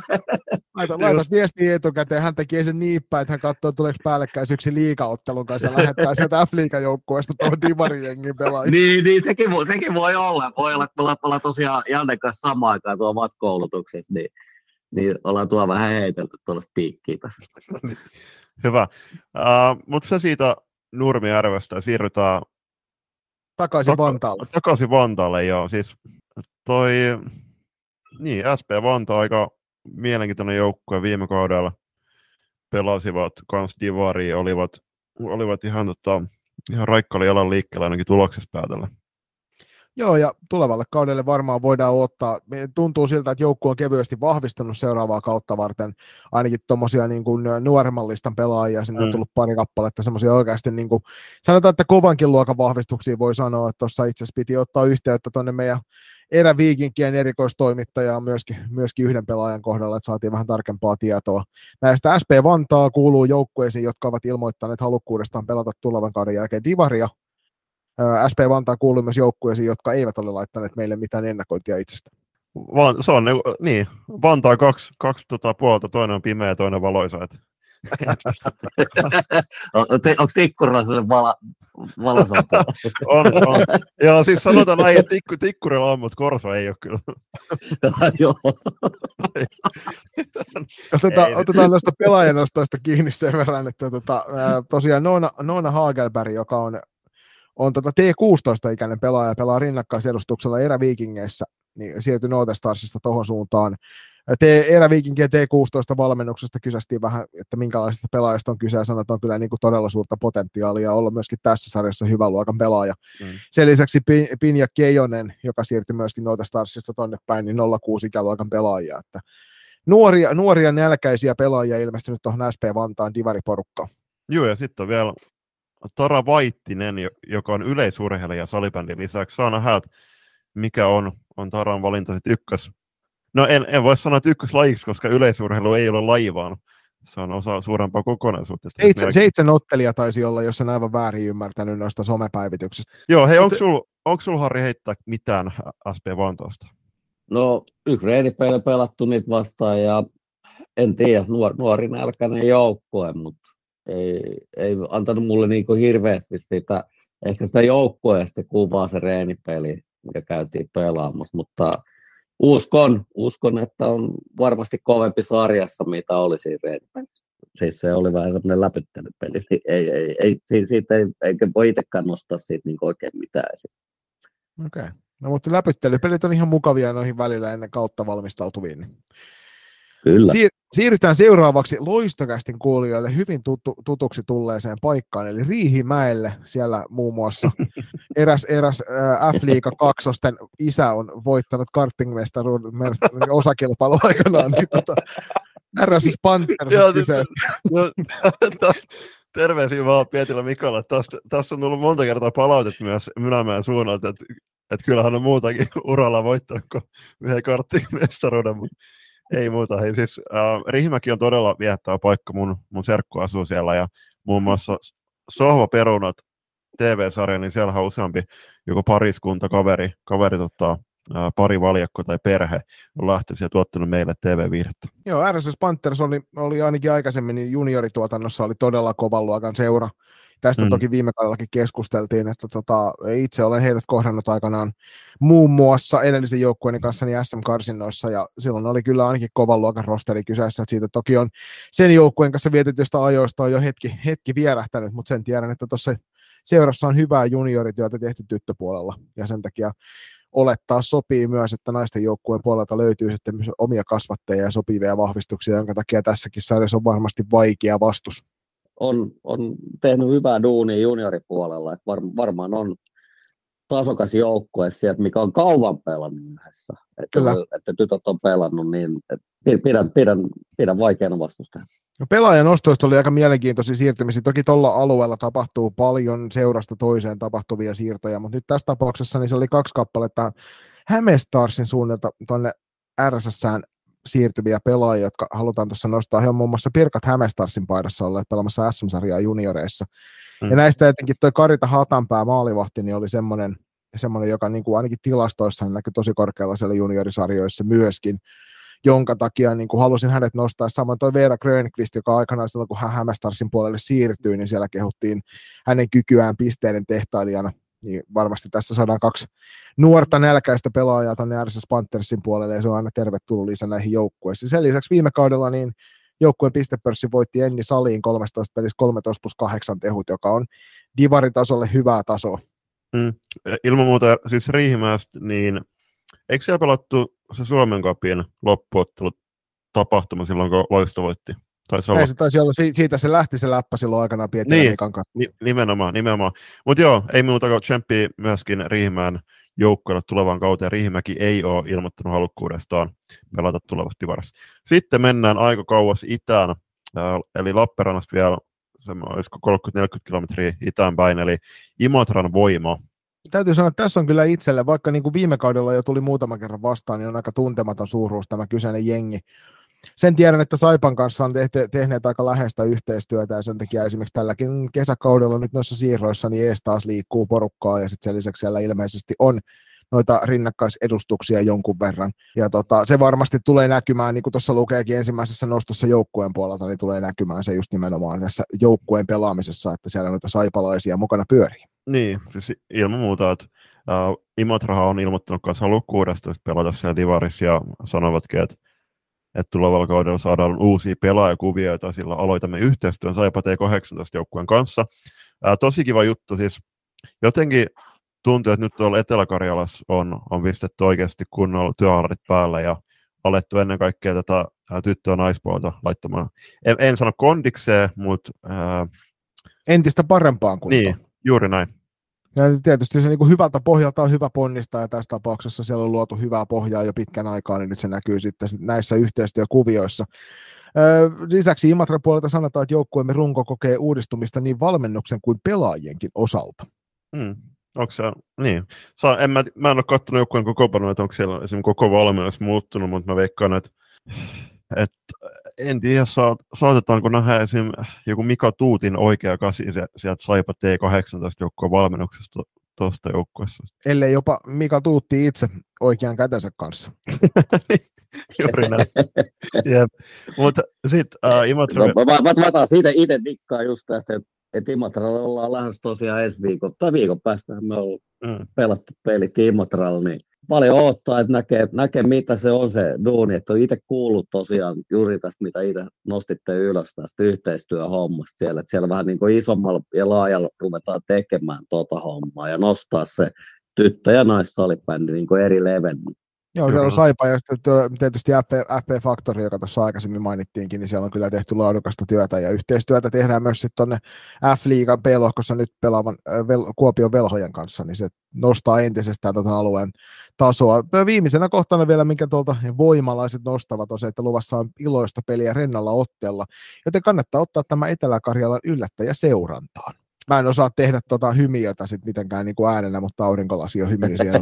Speaker 4: Laita, laitat viestiä etukäteen, hän tekee sen niippää, että hän katsoo, tuleeko päällekkäisyyksi liigaottelun kanssa ja lähettää sieltä F-liigajoukkueesta tuohon divarijengin pelaajia.
Speaker 3: niin, niin sekin, voi, sekin voi olla. Voi olla, että me ollaan tosiaan Jannen kanssa samaan aikaan tuolla matkoulutuksessa, niin, niin ollaan tuolla vähän heitelty tuollaista piikkiä tässä.
Speaker 2: Hyvä. Uh, mutta se siitä Nurmijärvestä siirrytään
Speaker 4: Takaisin Taka- Vantaalle.
Speaker 2: Takaisin Vantaalle, joo. Siis toi, niin, S P Vantaa aika mielenkiintoinen joukkue viime kaudella. Pelasivat kans divaria, olivat, olivat ihan, tota, ihan raikkaalla jalan liikkeellä ainakin tuloksessa päätellä.
Speaker 4: Joo, ja tulevalle kaudelle varmaan voidaan ottaa, tuntuu siltä, että joukkue on kevyesti vahvistunut seuraavaa kautta varten, ainakin tuommoisia niin kuin nuoremman listan pelaajia, sinne mm. on tullut pari kappaletta, semmoisia oikeasti, niin kuin, sanotaan, että kovankin luokan vahvistuksia voi sanoa, että tuossa itse asiassa piti ottaa yhteyttä tuonne meidän eräviikinkien erikoistoimittajaan myöskin, myöskin yhden pelaajan kohdalla, että saatiin vähän tarkempaa tietoa. Näistä S P Vantaa kuuluu joukkueisiin, jotka ovat ilmoittaneet halukkuudestaan pelata tulevan kauden jälkeen divaria. S P Vantaa kuuluu myös joukkueisiin, jotka eivät ole laittaneet meille mitään ennakointia itsestään.
Speaker 2: Van, se on niin, Vantaa kaksi, kaksi tota, puolta, toinen on pimeä ja toinen valoisa.
Speaker 3: Onko Tikkurilla sellainen vala, valoisa
Speaker 2: on, on. Joo, siis sanotaan näin, että tikku, Tikkurilla on, mutta Korso ei ole kyllä.
Speaker 3: Joo.
Speaker 4: otetaan, otetaan noista pelaajanostoista kiinni sen verran, että tota, tosiaan Noona, Noona Hagelberg, joka on on tota T kuusitoista-ikäinen pelaaja, pelaa rinnakkaisedustuksella eräviikingeissä, niin siirtyi Notestarsista tuohon suuntaan. Eräviikinkien T kuusitoista-valmennuksesta kysästiin vähän, että minkälaisista pelaajista on kyse, ja sanoi, että on kyllä niin kuin todella suurta potentiaalia olla myöskin tässä sarjassa hyvän luokan pelaaja. Mm. Sen lisäksi Pinja Keijonen, joka siirtyi myöskin Notestarsista tonne päin, niin nolla kuusi ikäluokan pelaajia. Että nuoria, nuoria nälkäisiä pelaajia ilmestynyt tuohon S P Vantaan divariporukkaan.
Speaker 2: Joo, ja sitten on vielä Tara Vaittinen, joka on yleisurheilija salibändin lisäksi. Saa nähdä, mikä on, on Taran valinta sitten ykkös. No en, en voi sanoa, että ykköslajiksi, koska yleisurheilu ei ole laji, vaan se on osa suurempaa kokonaisuutta.
Speaker 4: Seitsemän, seitsemän ottelija taisi olla, jos en aivan väärin ymmärtänyt noista somepäivityksistä.
Speaker 2: Joo, hei, onko sulla sul, Harri heittää mitään S P Vantaasta?
Speaker 3: No, yksi reenipeillä pelattu niitä vastaan, ja en tiedä, nuor, nuori nälkäinen joukkue, mutta Ei, ei antanut mulle niinku hirveästi sitä, ehkä sitä joukkueesta kuvaa se reenipeli, mikä käytiin pelaamassa, mutta uskon, uskon, että on varmasti kovempi sarjassa, mitä oli siinä reenipelissä. Siis se oli vähän semmoinen läpyttelypeli, ei, ei, ei, siitä ei, eikä voi itsekään nostaa siitä niinku oikein mitään.
Speaker 4: Okei, okay. No mutta läpyttelypelit on ihan mukavia noihin välillä ennen kautta valmistautuviin. Niin.
Speaker 3: Kyllä.
Speaker 4: Siir- siirrytään seuraavaksi Loistokästin kuulijoille hyvin tutu- tutuksi tulleeseen paikkaan, eli Riihimäelle. Siellä muun muassa eräs, eräs äh, F-liiga kaksosten isä on voittanut kartingmestaruuden osakilpailu aikanaan. Niin, tota, R S S Panthers on kyseessä.
Speaker 2: terveisiä vaan Pietilä Mikalle. Tässä on tullut monta kertaa palautet myös Mynämäen suunnalta, että, että kyllähän on muutakin uralla voittanut kuin yhden karttimestaruuden, mutta ei muuta. Hei, siis, äh, Riihimäki on todella viehättävä paikka, mun, mun serkku asuu siellä ja muun muassa Sohva-perunat T V-sarja, niin siellä on useampi joku pariskunta, kaveri, kaveri tota, ää, pari valjakko tai perhe on lähtenyt ja tuottanut meille T V-viihdettä.
Speaker 4: Joo, R S S Panthers oli, oli ainakin aikaisemmin niin juniorituotannossa oli todella kovan luokan seura. Tästä mm. toki viime kaudellakin keskusteltiin, että tota, itse olen heidät kohdannut aikanaan muun muassa edellisen joukkueeni kanssa niin S M-karsinnoissa, ja silloin oli kyllä ainakin kovan luokan rosteri kyseessä, että siitä toki on sen joukkueen kanssa vietetystä ajoista on jo hetki, hetki vierähtänyt, mutta sen tiedän, että tuossa seurassa on hyvää juniorityötä tehty tyttöpuolella, ja sen takia olettaa sopii myös, että naisten joukkueen puolelta löytyy sitten myös omia kasvattajia ja sopivia vahvistuksia, jonka takia tässäkin sarjassa on varmasti vaikea vastus.
Speaker 3: On, on tehnyt hyvää duunia junioripuolella, että var, varmaan on tasokas joukkue sieltä, mikä on kauan pelannut yhdessä. Että, että tytöt on pelannut, niin pidän, pidän, pidän vaikeana vastustajan.
Speaker 4: No, pelaajan ostoista oli aika mielenkiintoisia siirtymisiä. Toki tuolla alueella tapahtuu paljon seurasta toiseen tapahtuvia siirtoja, mutta nyt tässä tapauksessa niin se oli kaksi kappaletta Hämestarsin suunnalta tuonne R S S:ään siirtyviä pelaajia, jotka halutaan tuossa nostaa. He on muun muassa Pirkat Hämestarsin paidassa olleet pelaamassa S M-sarjaa junioreissa. Mm. Ja näistä etenkin toi Karita Hatanpää maalivahti niin oli semmoinen, semmoinen joka niin kuin ainakin tilastoissa näkyi tosi korkealla siellä juniorisarjoissa myöskin, jonka takia niin kuin halusin hänet nostaa. Samoin toi Veera Grönqvist, joka aikanaan silloin, kun hän Hämestarsin puolelle siirtyi, niin siellä kehuttiin hänen kykyään pisteiden tehtailijana. Niin varmasti tässä saadaan kaksi nuorta nälkäistä pelaajaa tuonne R S S Panthersin puolelle, ja se on aina tervetullut lisä näihin joukkueisiin. Sen lisäksi viime kaudella niin joukkueen pistepörssi voitti Enni Saliin kolmetoista pelissä kolmetoista plus kahdeksan tehut, joka on divaritasolle hyvää tasoa.
Speaker 2: Mm. Ilman muuta, siis Riihimäestä, niin eikö siellä pelattu se Suomen Cupin loppuottelut tapahtuma silloin, kun Loisto voitti? Taisi olla.
Speaker 4: Se taisi olla, siitä se lähti se läppä silloin aikanaan Pietilä
Speaker 2: niin,
Speaker 4: Mikan kanssa.
Speaker 2: Ni, nimenomaan, nimenomaan. Mutta joo, ei muuta kuin tsemppii myöskin Riihimäen joukkueelle tulevaan kauteen. Riihimäki ei ole ilmoittanut halukkuudestaan pelata tulevassa divarassa. Sitten mennään aika kauas itään, äh, eli Lappeenrannasta vielä, se olisiko kolmekymmentä neljäkymmentä kilometriä itään päin, eli Imatran Voima.
Speaker 4: Täytyy sanoa, että tässä on kyllä itselle, vaikka niin kuin viime kaudella jo tuli muutaman kerran vastaan, niin on aika tuntematon suuruus tämä kyseinen jengi. Sen tiedän, että Saipan kanssa on tehty, tehneet aika läheistä yhteistyötä, ja sen takia esimerkiksi tälläkin kesäkaudella nyt noissa siirroissa niin ees taas liikkuu porukkaa, ja sitten sen lisäksi siellä ilmeisesti on noita rinnakkaisedustuksia jonkun verran. Ja tota, se varmasti tulee näkymään, niin kuin tuossa lukeekin ensimmäisessä nostossa joukkueen puolelta, niin tulee näkymään se just nimenomaan tässä joukkueen pelaamisessa, että siellä noita saipalaisia mukana pyörii.
Speaker 2: Niin, siis ilman muuta, että uh, Imatrahan on ilmoittanut kanssa halukkuudesta pelata siellä divarissa, ja sanovatkin, että että tulevalla kaudella saadaan uusia pelaajakuvioita, sillä aloitamme yhteistyön Saipa T kahdeksantoista-joukkueen kanssa. Ää, tosi kiva juttu, siis jotenkin tuntuu, että nyt tuolla Etelä-Karjalassa on, on pistetty oikeasti kunnolla työhallarit päällä ja alettu ennen kaikkea tätä ää, tyttö- ja naispuolta laittamaan. En, en sano kondikseen, mutta ää,
Speaker 4: entistä parempaan kuntoon.
Speaker 2: Niin, juuri näin.
Speaker 4: Ja tietysti se niin kuin hyvältä pohjalta on hyvä ponnistaa, ja tässä tapauksessa siellä on luotu hyvää pohjaa jo pitkän aikaa, niin nyt se näkyy sitten näissä yhteistyökuvioissa. Öö, lisäksi Imatran puolelta sanotaan, että joukkueemme runko kokee uudistumista niin valmennuksen kuin pelaajienkin osalta.
Speaker 2: Hmm. Onko se, niin. Saa, en mä, mä en ole katsonut joukkueen kokoonpanoa, että onko siellä esimerkiksi koko valmennus muuttunut, mutta mä veikkaan, että et, en tiedä, saatetaanko nähdä esimerkiksi joku Mika Tuutin oikea kasi sieltä Saipa T kahdeksantoista joukkueen valmennuksesta tuosta joukkueessa.
Speaker 4: Ellei jopa Mika Tuutti itse oikean kätensä kanssa.
Speaker 2: Juuri näin. Jep. Mutta sitten uh, Imatra...
Speaker 3: No, mä, mä, mä taas itse, itse dikkaan just tästä, että et Imatralla ollaan lähes tosiaan ensi viikon, tai viikon päästä me ollaan mm. pelattu pelit Imatralla, niin paljon odottaa, että näkee, näkee, mitä se on se duuni, että on itse kuullut tosiaan juuri tästä, mitä itse nostitte ylös tästä yhteistyöhommasta siellä, että siellä vähän niin kuin isommalla ja laajalla ruvetaan tekemään tota hommaa ja nostaa se tyttö- ja naissalibändi niin kuin eri level.
Speaker 4: Joo, siellä on Saipa ja sitten tietysti F P, F P Factory, joka tuossa aikaisemmin mainittiinkin, niin siellä on kyllä tehty laadukasta työtä ja yhteistyötä tehdään myös sitten tuonne F-liigan B-lohkossa nyt pelaavan vel, Kuopion Velhojen kanssa, niin se nostaa entisestään tuota alueen tasoa. Viimeisenä kohtana vielä, minkä tuolta voimalaiset nostavat, on se, että luvassa on iloista peliä rennalla otteella, joten kannattaa ottaa tämä Etelä-Karjalan yllättäjä seurantaan. Mä en osaa tehdä tota hymiötä sit mitenkään niin kuin äänenä, mutta aurinkolasi on hymiö siellä.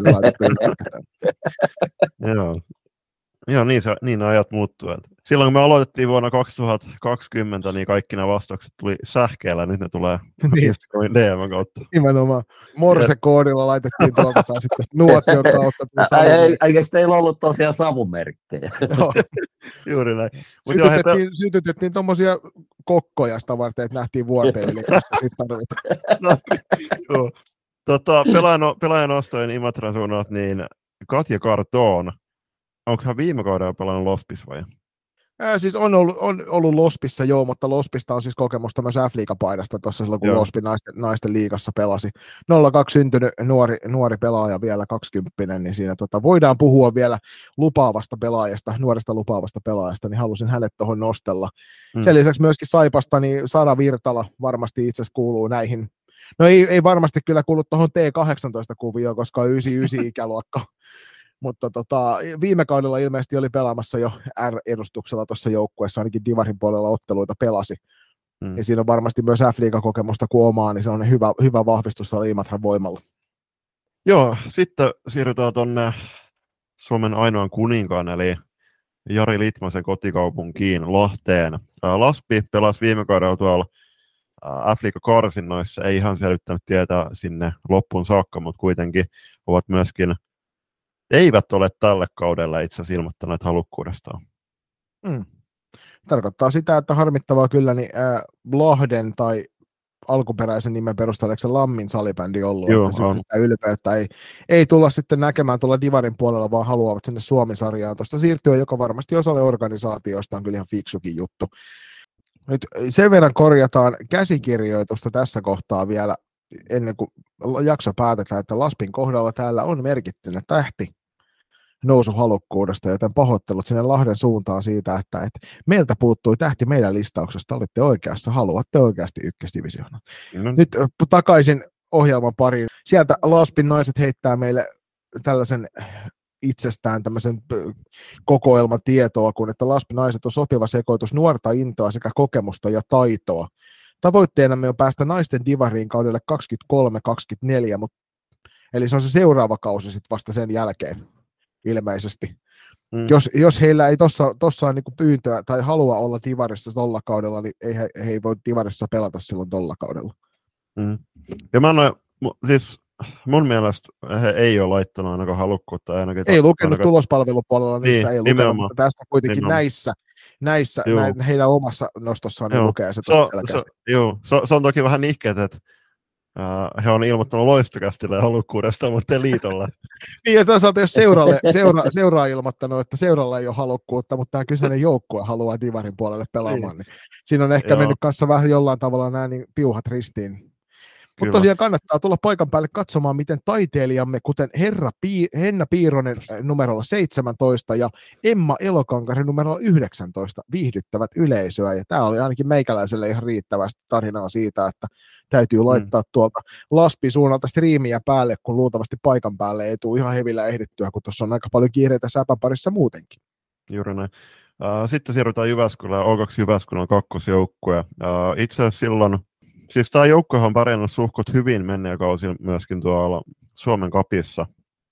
Speaker 2: Joo. Joo, niin, se, niin ajat muuttuu. Silloin kun me aloitettiin vuonna kaksituhattakaksikymmentä, niin kaikki nämä vastaukset tuli sähkeellä, nyt ne tulee
Speaker 4: niin.
Speaker 2: D M kautta.
Speaker 4: Nimenomaan. Morse-koodilla laitettiin tuolta taas sitten nuotion kautta.
Speaker 3: Eikö teillä ollut tosiaan savumerkkejä?
Speaker 4: Joo.
Speaker 2: Juuri näin.
Speaker 4: Sytytettiin, he... sytytettiin tuommoisia kokkoja sitä varten, että nähtiin vuorteen, eli nyt tarvitaan.
Speaker 2: No, joo. Tota, pelaajan ostojen Imatran suunnat, niin Katja Karton, onko hän viime kaudella pelannut Lospis vai?
Speaker 4: Ää, siis on ollut, on ollut Lospissa joo, mutta Lospista on siis kokemusta myös F-liigapaidasta tuossa silloin, kun joo. Lospi naisten, naisten liigassa pelasi. nolla kaksi syntynyt nuori, nuori pelaaja vielä kaksikymppinen, niin siinä tota, voidaan puhua vielä lupaavasta pelaajasta, nuoresta lupaavasta pelaajasta, niin halusin hänet tuohon nostella. Hmm. Sen lisäksi myöskin Saipasta, niin Sara Virtala varmasti itse asiassa kuuluu näihin. No ei, ei varmasti kyllä kuulu tuohon T kahdeksantoista-kuvioon, koska on yhdeksänkymmentäyhdeksän ikäluokka. Mutta tota, viime kaudella ilmeisesti oli pelaamassa jo R-edustuksella tuossa joukkueessa, ainakin Divarin puolella otteluita pelasi. Hmm. Ja siinä on varmasti myös F-liigakokemusta kuin omaa, niin se on hyvä, hyvä vahvistus Imatran voimalla.
Speaker 2: Joo, sitten siirrytään tuonne Suomen ainoan kuninkaan, eli Jari Litmasen kotikaupunkiin Lahteen. Laspi pelasi viime kaudella tuolla F-liiga-karsinnoissa, ei ihan selvittänyt tietää sinne loppuun saakka, mutta kuitenkin ovat myöskin eivät ole tälle kaudella itse asiassa ilmoittaneet halukkuudestaan.
Speaker 4: Mm. Tarkoittaa sitä, että harmittavaa kyllä, niin äh, Lahden tai alkuperäisen nimen perusteella se Lammin salibändi ollut,
Speaker 2: Joo,
Speaker 4: että sitten sitä ylpeyttä ei, ei tulla sitten näkemään tuolla Divarin puolella, vaan haluavat sinne Suomi-sarjaan tuosta siirtyä, joka varmasti osalle organisaatioista on kyllä ihan fiksukin juttu. Nyt sen verran korjataan käsikirjoitusta tässä kohtaa vielä, ennen kuin jakso päätetään, että Laspin kohdalla täällä on merkittynä tähti nousuhalukkuudesta, joten pahoittelut sinne Lahden suuntaan siitä, että, että meiltä puuttui tähti meidän listauksesta, olitte oikeassa, haluatte oikeasti ykkösdivisioona. Mm. Nyt takaisin ohjelman pariin. Sieltä Laspin naiset heittää meille tällaisen itsestään tämmöisen kokoelman tietoa, kun että Laspin naiset on sopiva sekoitus nuorta intoa sekä kokemusta ja taitoa. Tavoitteenamme on päästä naisten divariin kaudelle kaksikymmentäkolme kaksikymmentäneljä, mutta, eli se on se seuraava kausi sitten vasta sen jälkeen ilmeisesti. Mm. Jos, jos heillä ei tuossa ole niinku pyyntöä tai halua olla divarissa tolla kaudella, niin ei he, he ei voi divarissa pelata silloin tolla kaudella.
Speaker 2: Mm. Ja mä annoin, siis mun mielestä he ei ole laittanut ainakaan halukkuutta. Ainakin
Speaker 4: ei lukenut ainakaan tulospalvelupuolella, niissä niin, ei lukenut, mutta tästä kuitenkin nimenomaan. näissä Näissä, näin, heidän omassa nostossaan ne lukee se tosi selkeästi.
Speaker 2: Joo, se, se on toki vähän nihkeet, että uh, he on ilmoittanut Loistokästille halukkuudesta, mutta ei liitolla.
Speaker 4: Niin, ja toisaalta jos seuralle, seura, seura on ilmoittanut, että seuralla ei ole halukkuutta, mutta tämä kyseinen joukkue haluaa Divarin puolelle pelaamaan, niin siinä on ehkä Joo. mennyt kanssa vähän jollain tavalla nämä niin piuhat ristiin. Mutta tosiaan kannattaa tulla paikan päälle katsomaan, miten taiteilijamme, kuten Herra Pi- Henna Piironen numerolla seitsemäntoista ja Emma Elokankari numerolla yhdeksäntoista viihdyttävät yleisöä. Ja tämä oli ainakin meikäläiselle ihan riittävästi tarinaa siitä, että täytyy laittaa mm. tuolta Laspi suunnalta striimiä päälle, kun luultavasti paikan päälle ei tule ihan hevillä ehdittyä, kun tuossa on aika paljon kiireitä säpäparissa muutenkin.
Speaker 2: Juuri näin. Sitten siirrytään Jyväskylään, O kaksi Jyväskylän kakkosjoukkue. Itse asiassa silloin Siis tämä joukkohan on pärjännyt suhkot hyvin menneen kausilla myöskin tuolla Suomen kapissa,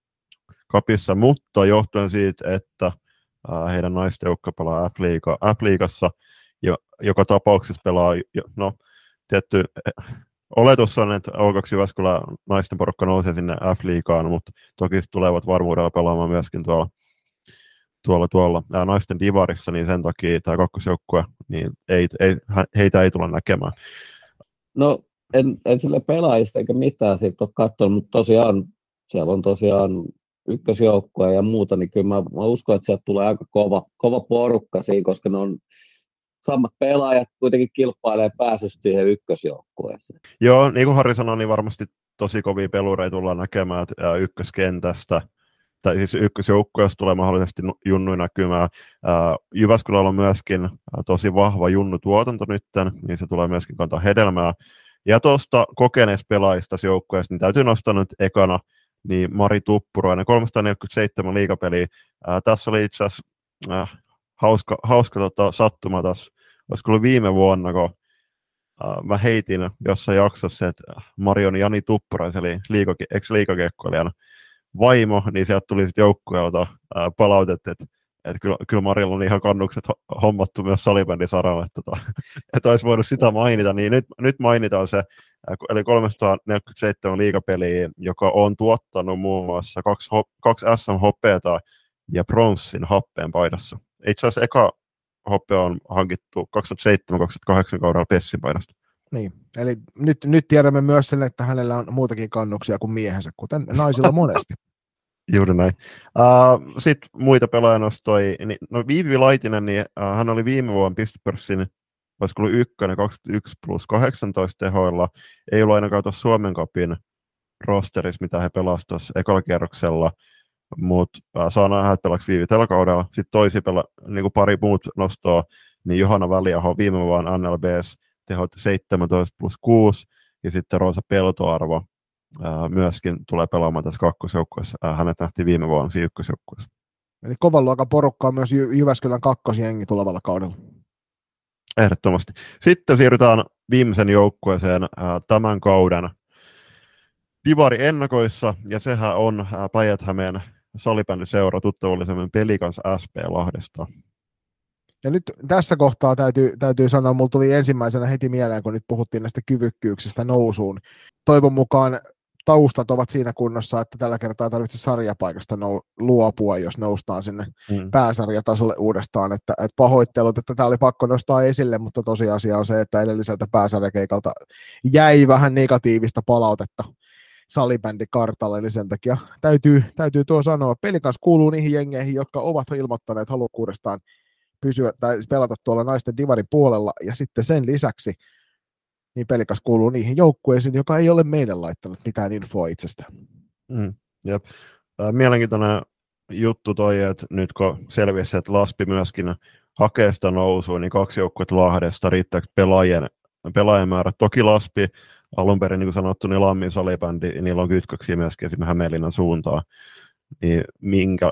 Speaker 2: kapissa mutta johtuen siitä, että ää, heidän naisten joukko pelaa F-liiga, F-liigassa, jo, joka tapauksessa pelaa, no tietty oletus on, että O kaksi Jyväskylän naisten porukka nousee sinne F-liigaan, mutta toki tulevat varmuudella pelaamaan myöskin tuolla, tuolla, tuolla ää, naisten divarissa, niin sen takia tämä kakkosjoukkue, niin ei, ei, heitä ei tulla näkemään.
Speaker 3: No, en, en sille pelaajista eikä mitään siitä ole katsonut, mutta tosiaan siellä on tosiaan ykkösjoukkue ja muuta, niin kyllä mä, mä uskon, että sieltä tulee aika kova, kova porukka siinä, koska ne on samat pelaajat kuitenkin kilpailee pääsystä siihen ykkösjoukkueeseen.
Speaker 2: Joo, niin kuin Harri sanoi, niin varmasti tosi kovia pelureita tullaan näkemään ykköskentästä. tai siis ykkösjoukkueessa tulee mahdollisesti junnuin näkymään. Jyväskylällä on myöskin tosi vahva junnutuotanto nytten, niin se tulee myöskin kantaa hedelmää. Ja tuosta kokeneista pelaajista joukkueesta, niin täytyy nostaa nyt ekana niin Mari Tuppurainen, kolmesataaneljäkymmentäseitsemän liigapeliä. Ää, tässä oli itse asiassa äh, hauska, hauska tota, sattuma tässä, olisiko ollut viime vuonna, kun äh, mä heitin jossain jaksossa, että Mari on Jani Tuppuraisen, eli liikake, ex-liikakiekkoilijan vaimo, niin sieltä tuli sitten joukkueelta äh, palautetta, että et kyllä, kyllä Marilla on ihan kannukset hommattu myös salibändin saralle, että, tota, että olisi voinut sitä mainita, niin nyt, nyt mainitaan se, eli kolmesataaneljäkymmentäseitsemän liigapeliä, joka on tuottanut muun muassa kaksi, kaksi S M-hopeata ja bronssin happeen paidassa. Itse asiassa eka hoppea on hankittu kaksituhattaseitsemän kaksituhattakahdeksan kaudella Pessin paidasta.
Speaker 4: Niin, eli nyt, nyt tiedämme myös sen, että hänellä on muutakin kannuksia kuin miehensä, kuten naisilla monesti.
Speaker 2: Juuri näin. Uh, Sitten muita pelaajia nostoi. Niin, no Viivi Laitinen, niin, uh, hän oli viime vuonna pistepörssin, olisiko ollut ykkönen kaksikymmentäyksi plus kahdeksantoista tehoilla. Ei ollut ainakaan tuossa Suomen Cupin rosterissa, mitä he pelasivat tuossa ekalla kierroksella, mutta uh, saa nähdä, että pelaksi Viivi tällä kaudella. Sitten toisi pela, niin kuin pari muut nostoa, niin Johanna Väliaho viime vuonna N L B:ssä tehot seitsemäntoista plus kuusi, ja sitten Roosa Peltoarvo Ää, myöskin tulee pelaamaan tässä kakkosjoukkueessa. Ää, hänet nähtiin viime vuonna siinä ykkösjoukkueessa.
Speaker 4: Eli kovan luokan porukka on myös Jy- Jyväskylän kakkosjengi tulevalla kaudella.
Speaker 2: Ehdottomasti. Sitten siirrytään viimeisen joukkueeseen ää, tämän kauden Divari ennakoissa, ja sehän on ää, Päijät-Hämeen salibändiseura tuttavallisemmin Pelikans S P Lahdesta.
Speaker 4: Ja nyt tässä kohtaa täytyy, täytyy sanoa, mulla tuli ensimmäisenä heti mieleen, kun nyt puhuttiin näistä kyvykkyyksistä nousuun. Toivon mukaan taustat ovat siinä kunnossa, että tällä kertaa tarvitse sarjapaikasta nou- luopua, jos noustaan sinne mm. pääsarjatasolle uudestaan. Että, että pahoittelut, että tämä oli pakko nostaa esille, mutta tosiasia on se, että edelliseltä pääsarjakeikalta jäi vähän negatiivista palautetta salibändikartalle, niin sen takia täytyy, täytyy tuo sanoa. Pelikans kuuluu niihin jengeihin, jotka ovat ilmoittaneet halukkuudestaan pysyä tai pelata tuolla naisten divarin puolella, ja sitten sen lisäksi niin Pelikas kuuluu niihin joukkueisiin, joka ei ole meidän laittanut mitään infoa itsestään.
Speaker 2: Mm, jep. Äh, mielenkiintoinen juttu toi, että nyt kun selvisi, että Laspi myöskin hakee sitä nousua, niin kaksi joukkuetta Lahdesta, riittääkö pelaajien, pelaajien määrä? Toki Laspi, alun perin niin kuin sanottu, niin Lammin salibändi, niillä on kytköksiä myöskin esimerkiksi Hämeenlinnan suuntaan, niin minkä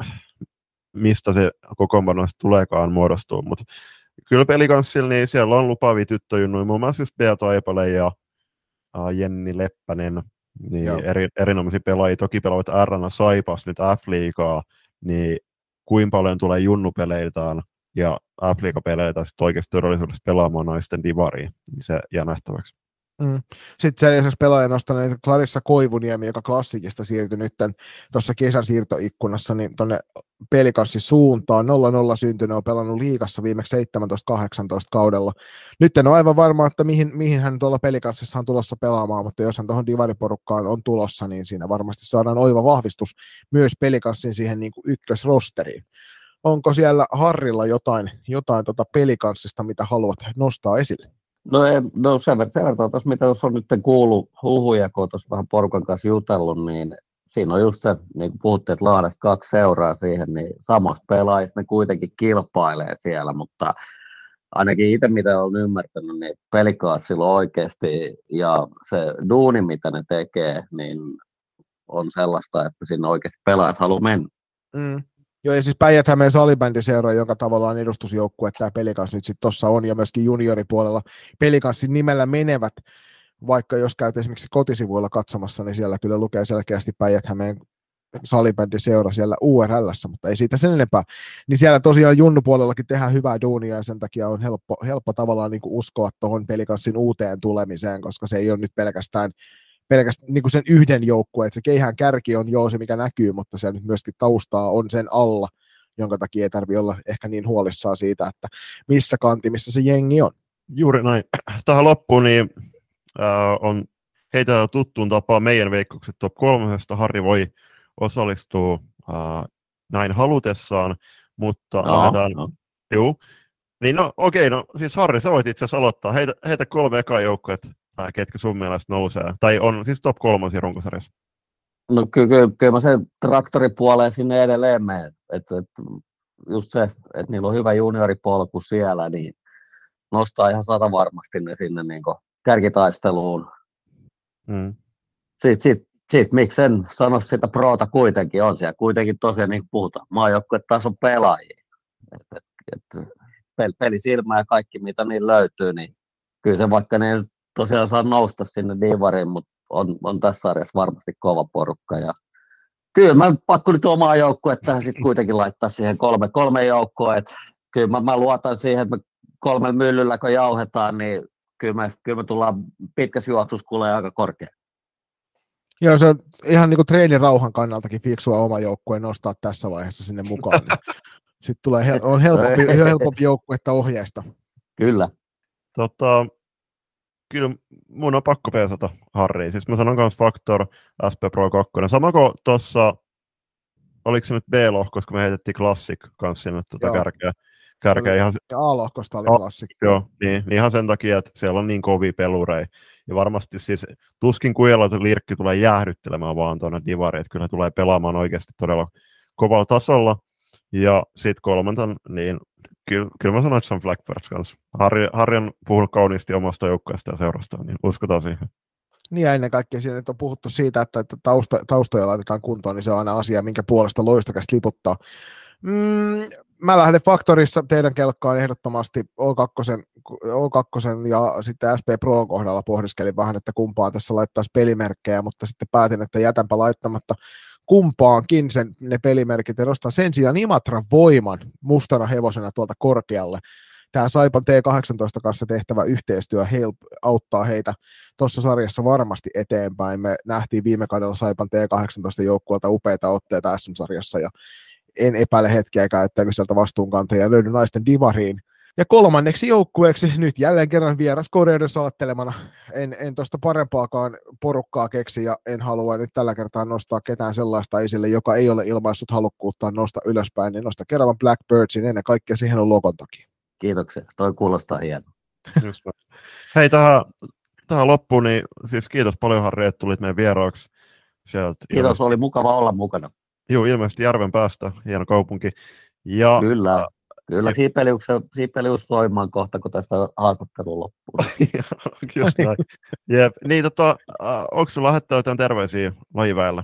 Speaker 2: mistä se kokoonpanosta tuleekaan muodostuu, mutta kyllä Pelikanssilla, niin siellä on lupaavia tyttöjunnuja, muun muassa just Bea Taipale ja uh, Jenni Leppänen, niin eri, erinomaisia pelaajia, toki pelaavat R N Saipas nyt F-liigaa, niin kuinka paljon tulee junnupeleiltään ja F-liigapeleiltä sitten oikeasti todellisuudessa pelaamaan naisten divariin, niin se jää nähtäväksi.
Speaker 4: Mm. Sitten sen lisäksi pelaaja nostanut Clarissa Koivuniemi, joka Klassikista siirtyi nyt tuossa kesän siirtoikkunassa niin tuonne Pelikanssin suuntaan. nolla nolla syntynyt, on pelannut liigassa viimeksi seitsemäntoista kahdeksantoista kaudella. Nyt en ole aivan varma, että mihin, mihin hän tuolla Pelikanssissa on tulossa pelaamaan, mutta jos hän tuohon divariporukkaan on tulossa, niin siinä varmasti saadaan oiva vahvistus myös Pelikanssin siihen niin kuin ykkösrosteriin. Onko siellä Harrilla jotain, jotain tota Pelikanssista, mitä haluat nostaa esille?
Speaker 3: No, ei, no sen verran tuossa, mitä tuossa on nyt kuullut huhuja, kun tuossa vähän porukan kanssa jutellut, niin siinä on just se, niin kuin puhuttiin, että Lahdesta kaksi seuraa siihen, niin samasta pelaajista ne kuitenkin kilpailee siellä, mutta ainakin itse mitä olen ymmärtänyt, niin Pelikansilla oikeasti, ja se duuni, mitä ne tekee, niin on sellaista, että siinä oikeasti pelaajat haluaa mennä.
Speaker 4: Mm. Joo, ja siis Päijät-Hämeen salibändiseura, jonka tavallaan edustusjoukkue tämä Pelikans nyt sitten tuossa on, ja myöskin junioripuolella Pelikanssin nimellä menevät, vaikka jos käyt esimerkiksi kotisivuilla katsomassa, niin siellä kyllä lukee selkeästi Päijät-Hämeen salibändiseura siellä U R L:ssä, mutta ei siitä sen enempää. Niin siellä tosiaan junnupuolellakin tehdään hyvää duunia, ja sen takia on helppo, helppo tavallaan niin kuin uskoa tuohon Pelikanssin uuteen tulemiseen, koska se ei ole nyt pelkästään pelkästään niin kuin sen yhden joukkueen, että se keihään kärki on joo se, mikä näkyy, mutta se nyt myöskin taustaa on sen alla, jonka takia ei tarvitse olla ehkä niin huolissaan siitä, että missä kantimissa se jengi on.
Speaker 2: Juuri näin. Tähän loppuun niin, äh, on heitä tuttuun tapaan meidän veikkaukset top kolmosesta. Harri voi osallistua äh, näin halutessaan, mutta no, lähdetään... No. Juu. Niin no okei, no siis Harri, sä voit itse asiassa aloittaa. Heitä, heitä kolme ekaa joukkuetta, ketkä sun mielestä nousee, tai on siis top kolmosia runkosarjassa?
Speaker 3: No kyllä, kyllä, kyllä mä sen traktoripuoleen sinne edelleen menen. Et, et, just se, että niillä on hyvä junioripolku siellä, niin nostaa ihan sata varmasti ne sinne niin kärkitaisteluun. Mm. Sitten sit, sit, miksi en sano sitä proota kuitenkin on siellä. Kuitenkin tosiaan niin kuin puhutaan, maajoukkuetason pelaajia. Et, et, et, pel, pelisilmä ja kaikki mitä niin löytyy, niin kyllä se vaikka ne ei tosiaan saa nousta sinne divariin, mutta on, on tässä sarjassa varmasti kova porukka. Ja kyllä mä pakko nyt omaa joukkuetta sitten kuitenkin laittaa siihen kolme, kolme joukkoa. Et kyllä mä, mä luotan siihen, että me kolmella myllyllä kun jauhetaan, niin kyllä me, kyllä me tullaan pitkässä juoksussa kuulee aika korkea.
Speaker 4: Joo, se on ihan niin kuin treenirauhan kannaltakin fiksua oma joukkueen nostaa tässä vaiheessa sinne mukaan. Sitten tulee hel- on helpompi, helpompi joukkuetta ohjeista.
Speaker 3: Kyllä.
Speaker 2: Tota, kyllä mun on pakko peesata Harriin. Siis mä sanon myös Factor S P Pro kaksi. Sama kuin tuossa, oliko se nyt B-lohkossa, kun me heitettiin Classic kanssa sinne tuota kärkeä. kärkeä ihan,
Speaker 4: ja A-lohkosta oli Classic.
Speaker 2: Joo, niin, niin ihan sen takia, että siellä on niin kovia pelureja. Ja varmasti siis tuskin Kujelot Lirkki tulee jäähdyttelemään vaan tuonne divariin, että kyllä tulee pelaamaan oikeasti todella kovalla tasolla. Ja sitten kolmantan, niin kyllä, kyllä mä sanoin, että se on Blackbirds kanssa. Harri, Harri on puhunut kauniisti omasta joukkueesta ja seurastaan, niin uskotaan siihen.
Speaker 4: Niin ja ennen kaikkea siinä on puhuttu siitä, että, että tausta, taustoja laitetaan kuntoon, niin se on aina asia, minkä puolesta Loistokästä liputtaa. Mm, mä lähden Faktorissa teidän kelkkaan ehdottomasti O kaksi, O kaksi ja sitten S P Proon kohdalla pohdiskelin vähän, että kumpaan tässä laittaisi pelimerkkejä, mutta sitten päätin, että jätänpä laittamatta kumpaankin sen, ne pelimerkit ja nostan sen sijaan Imatran voiman mustana hevosena tuolta korkealle. Tämä Saipan T kahdeksantoista kanssa tehtävä yhteistyö help, auttaa heitä tuossa sarjassa varmasti eteenpäin. Me nähtiin viime kaudella Saipan T kahdeksantoista joukkueelta upeita otteita S M-sarjassa ja en epäile hetkeäkään, että sieltä vastuunkantajia löydy naisten divariin. Ja kolmanneksi joukkueeksi nyt jälleen kerran vieras Koreiden saattelemana. En, en tuosta parempaakaan porukkaa keksi ja en halua nyt tällä kertaa nostaa ketään sellaista esille, joka ei ole ilmaissut halukkuuttaan nosta ylöspäin, niin nosta Keravan Blackbirdsin ennen kaikkea siihen on logon takia.
Speaker 3: Kiitoksia, toi kuulostaa hienoa.
Speaker 2: Hei, tähän, tähän loppuun, niin siis kiitos paljon Harri, että tulit meidän vieraaksi. Sieltä
Speaker 3: kiitos, ilmeisesti... oli mukava olla mukana.
Speaker 2: Joo, ilmeisesti Järven päästä, hieno kaupunki. Ja,
Speaker 3: kyllä, kyllä Siipelius voimaan kohta, kun tästä haastattelun loppuu.
Speaker 2: Just näin. Jep. Niin, tota, äh, onko sinulla lähettää jotain terveisiä lajiväelle?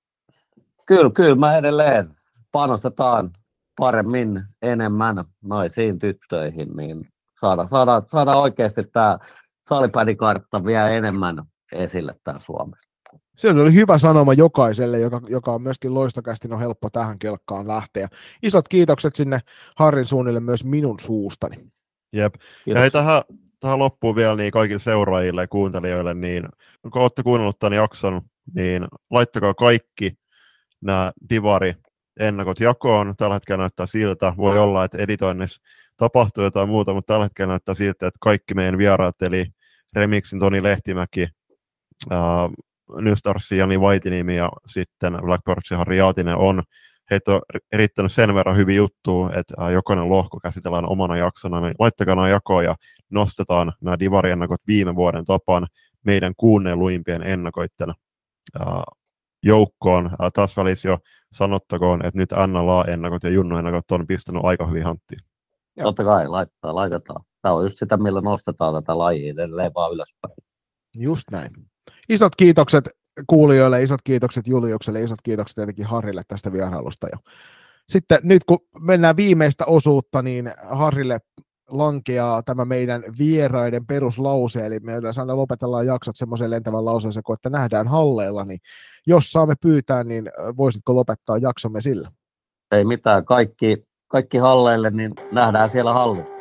Speaker 3: Kyllä, kyllä, mä edelleen panostetaan paremmin, enemmän naisiin, tyttöihin, niin saadaan, saadaan, saadaan oikeasti tämä salipädikartta vielä enemmän esille täällä Suomessa.
Speaker 4: Se oli hyvä sanoma jokaiselle, joka, joka on myöskin Loistokästin on helppo tähän kelkkaan lähteä. Isot kiitokset sinne Harrin suunnille myös minun suustani.
Speaker 2: Jep. Ja hei, tähän, tähän loppuun vielä niin kaikille seuraajille ja kuuntelijoille, niin kun olette kuunnellut tämän jakson, niin laittakaa kaikki nämä divari-ennakot jakoon. Tällä hetkellä näyttää siltä, voi olla, että editoinnissa tapahtuu jotain muuta, mutta tällä hetkellä näyttää siltä, että kaikki meidän vieraat, eli Remixin Toni Lehtimäki, ää, New Starsin Jani Vaitinimi ja sitten Blackbirdsin Harri Jaatinen on heitä on erittänyt sen verran hyviä juttuja, että jokainen lohko käsitellään omana jaksona, niin laittakaa nämä jakoon ja nostetaan nämä divari-ennakot viime vuoden tapaan meidän kuunnelluimpien ennakoitten joukkoon. Taas välissä jo sanottakoon, että nyt N L A-ennakot ja Junnu-ennakot on pistänyt aika hyvin hanttiin.
Speaker 3: Totta kai, laitetaan, laitetaan. Tämä on just sitä, millä nostetaan tätä lajia edelleen vaan ylöspäin.
Speaker 4: Just näin. Isot kiitokset kuulijoille, isot kiitokset Juliukselle, isot kiitokset tietenkin Harrille tästä vierailusta. Ja sitten nyt kun mennään viimeistä osuutta, niin Harrille lankeaa tämä meidän vieraiden peruslause, eli me yleensä aina lopetellaan jaksot semmoisen lentävän lauseeseen, kun että nähdään halleilla, niin jos saamme pyytää, niin voisitko lopettaa jaksomme sillä?
Speaker 3: Ei mitään, kaikki, kaikki halleille, niin nähdään siellä hallissa.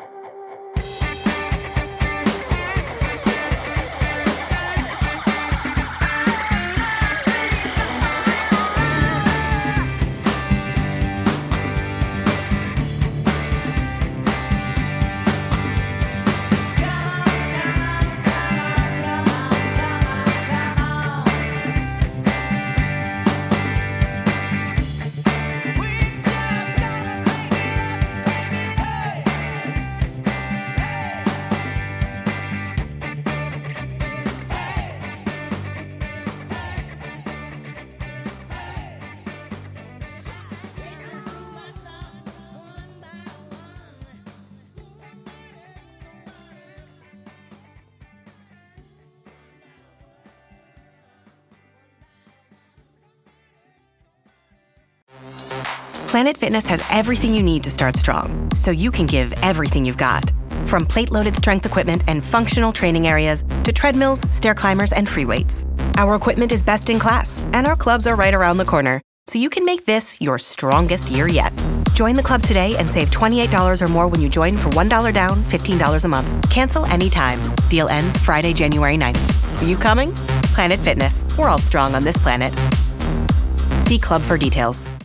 Speaker 1: Planet Fitness has everything you need to start strong, so you can give everything you've got. From plate-loaded strength equipment and functional training areas to treadmills, stair climbers, and free weights. Our equipment is best in class, and our clubs are right around the corner, so you can make this your strongest year yet. Join the club today and save twenty-eight dollars or more when you join for one dollar down, fifteen dollars a month. Cancel anytime. Deal ends Friday, January ninth. Are you coming? Planet Fitness. We're all strong on this planet. See club for details.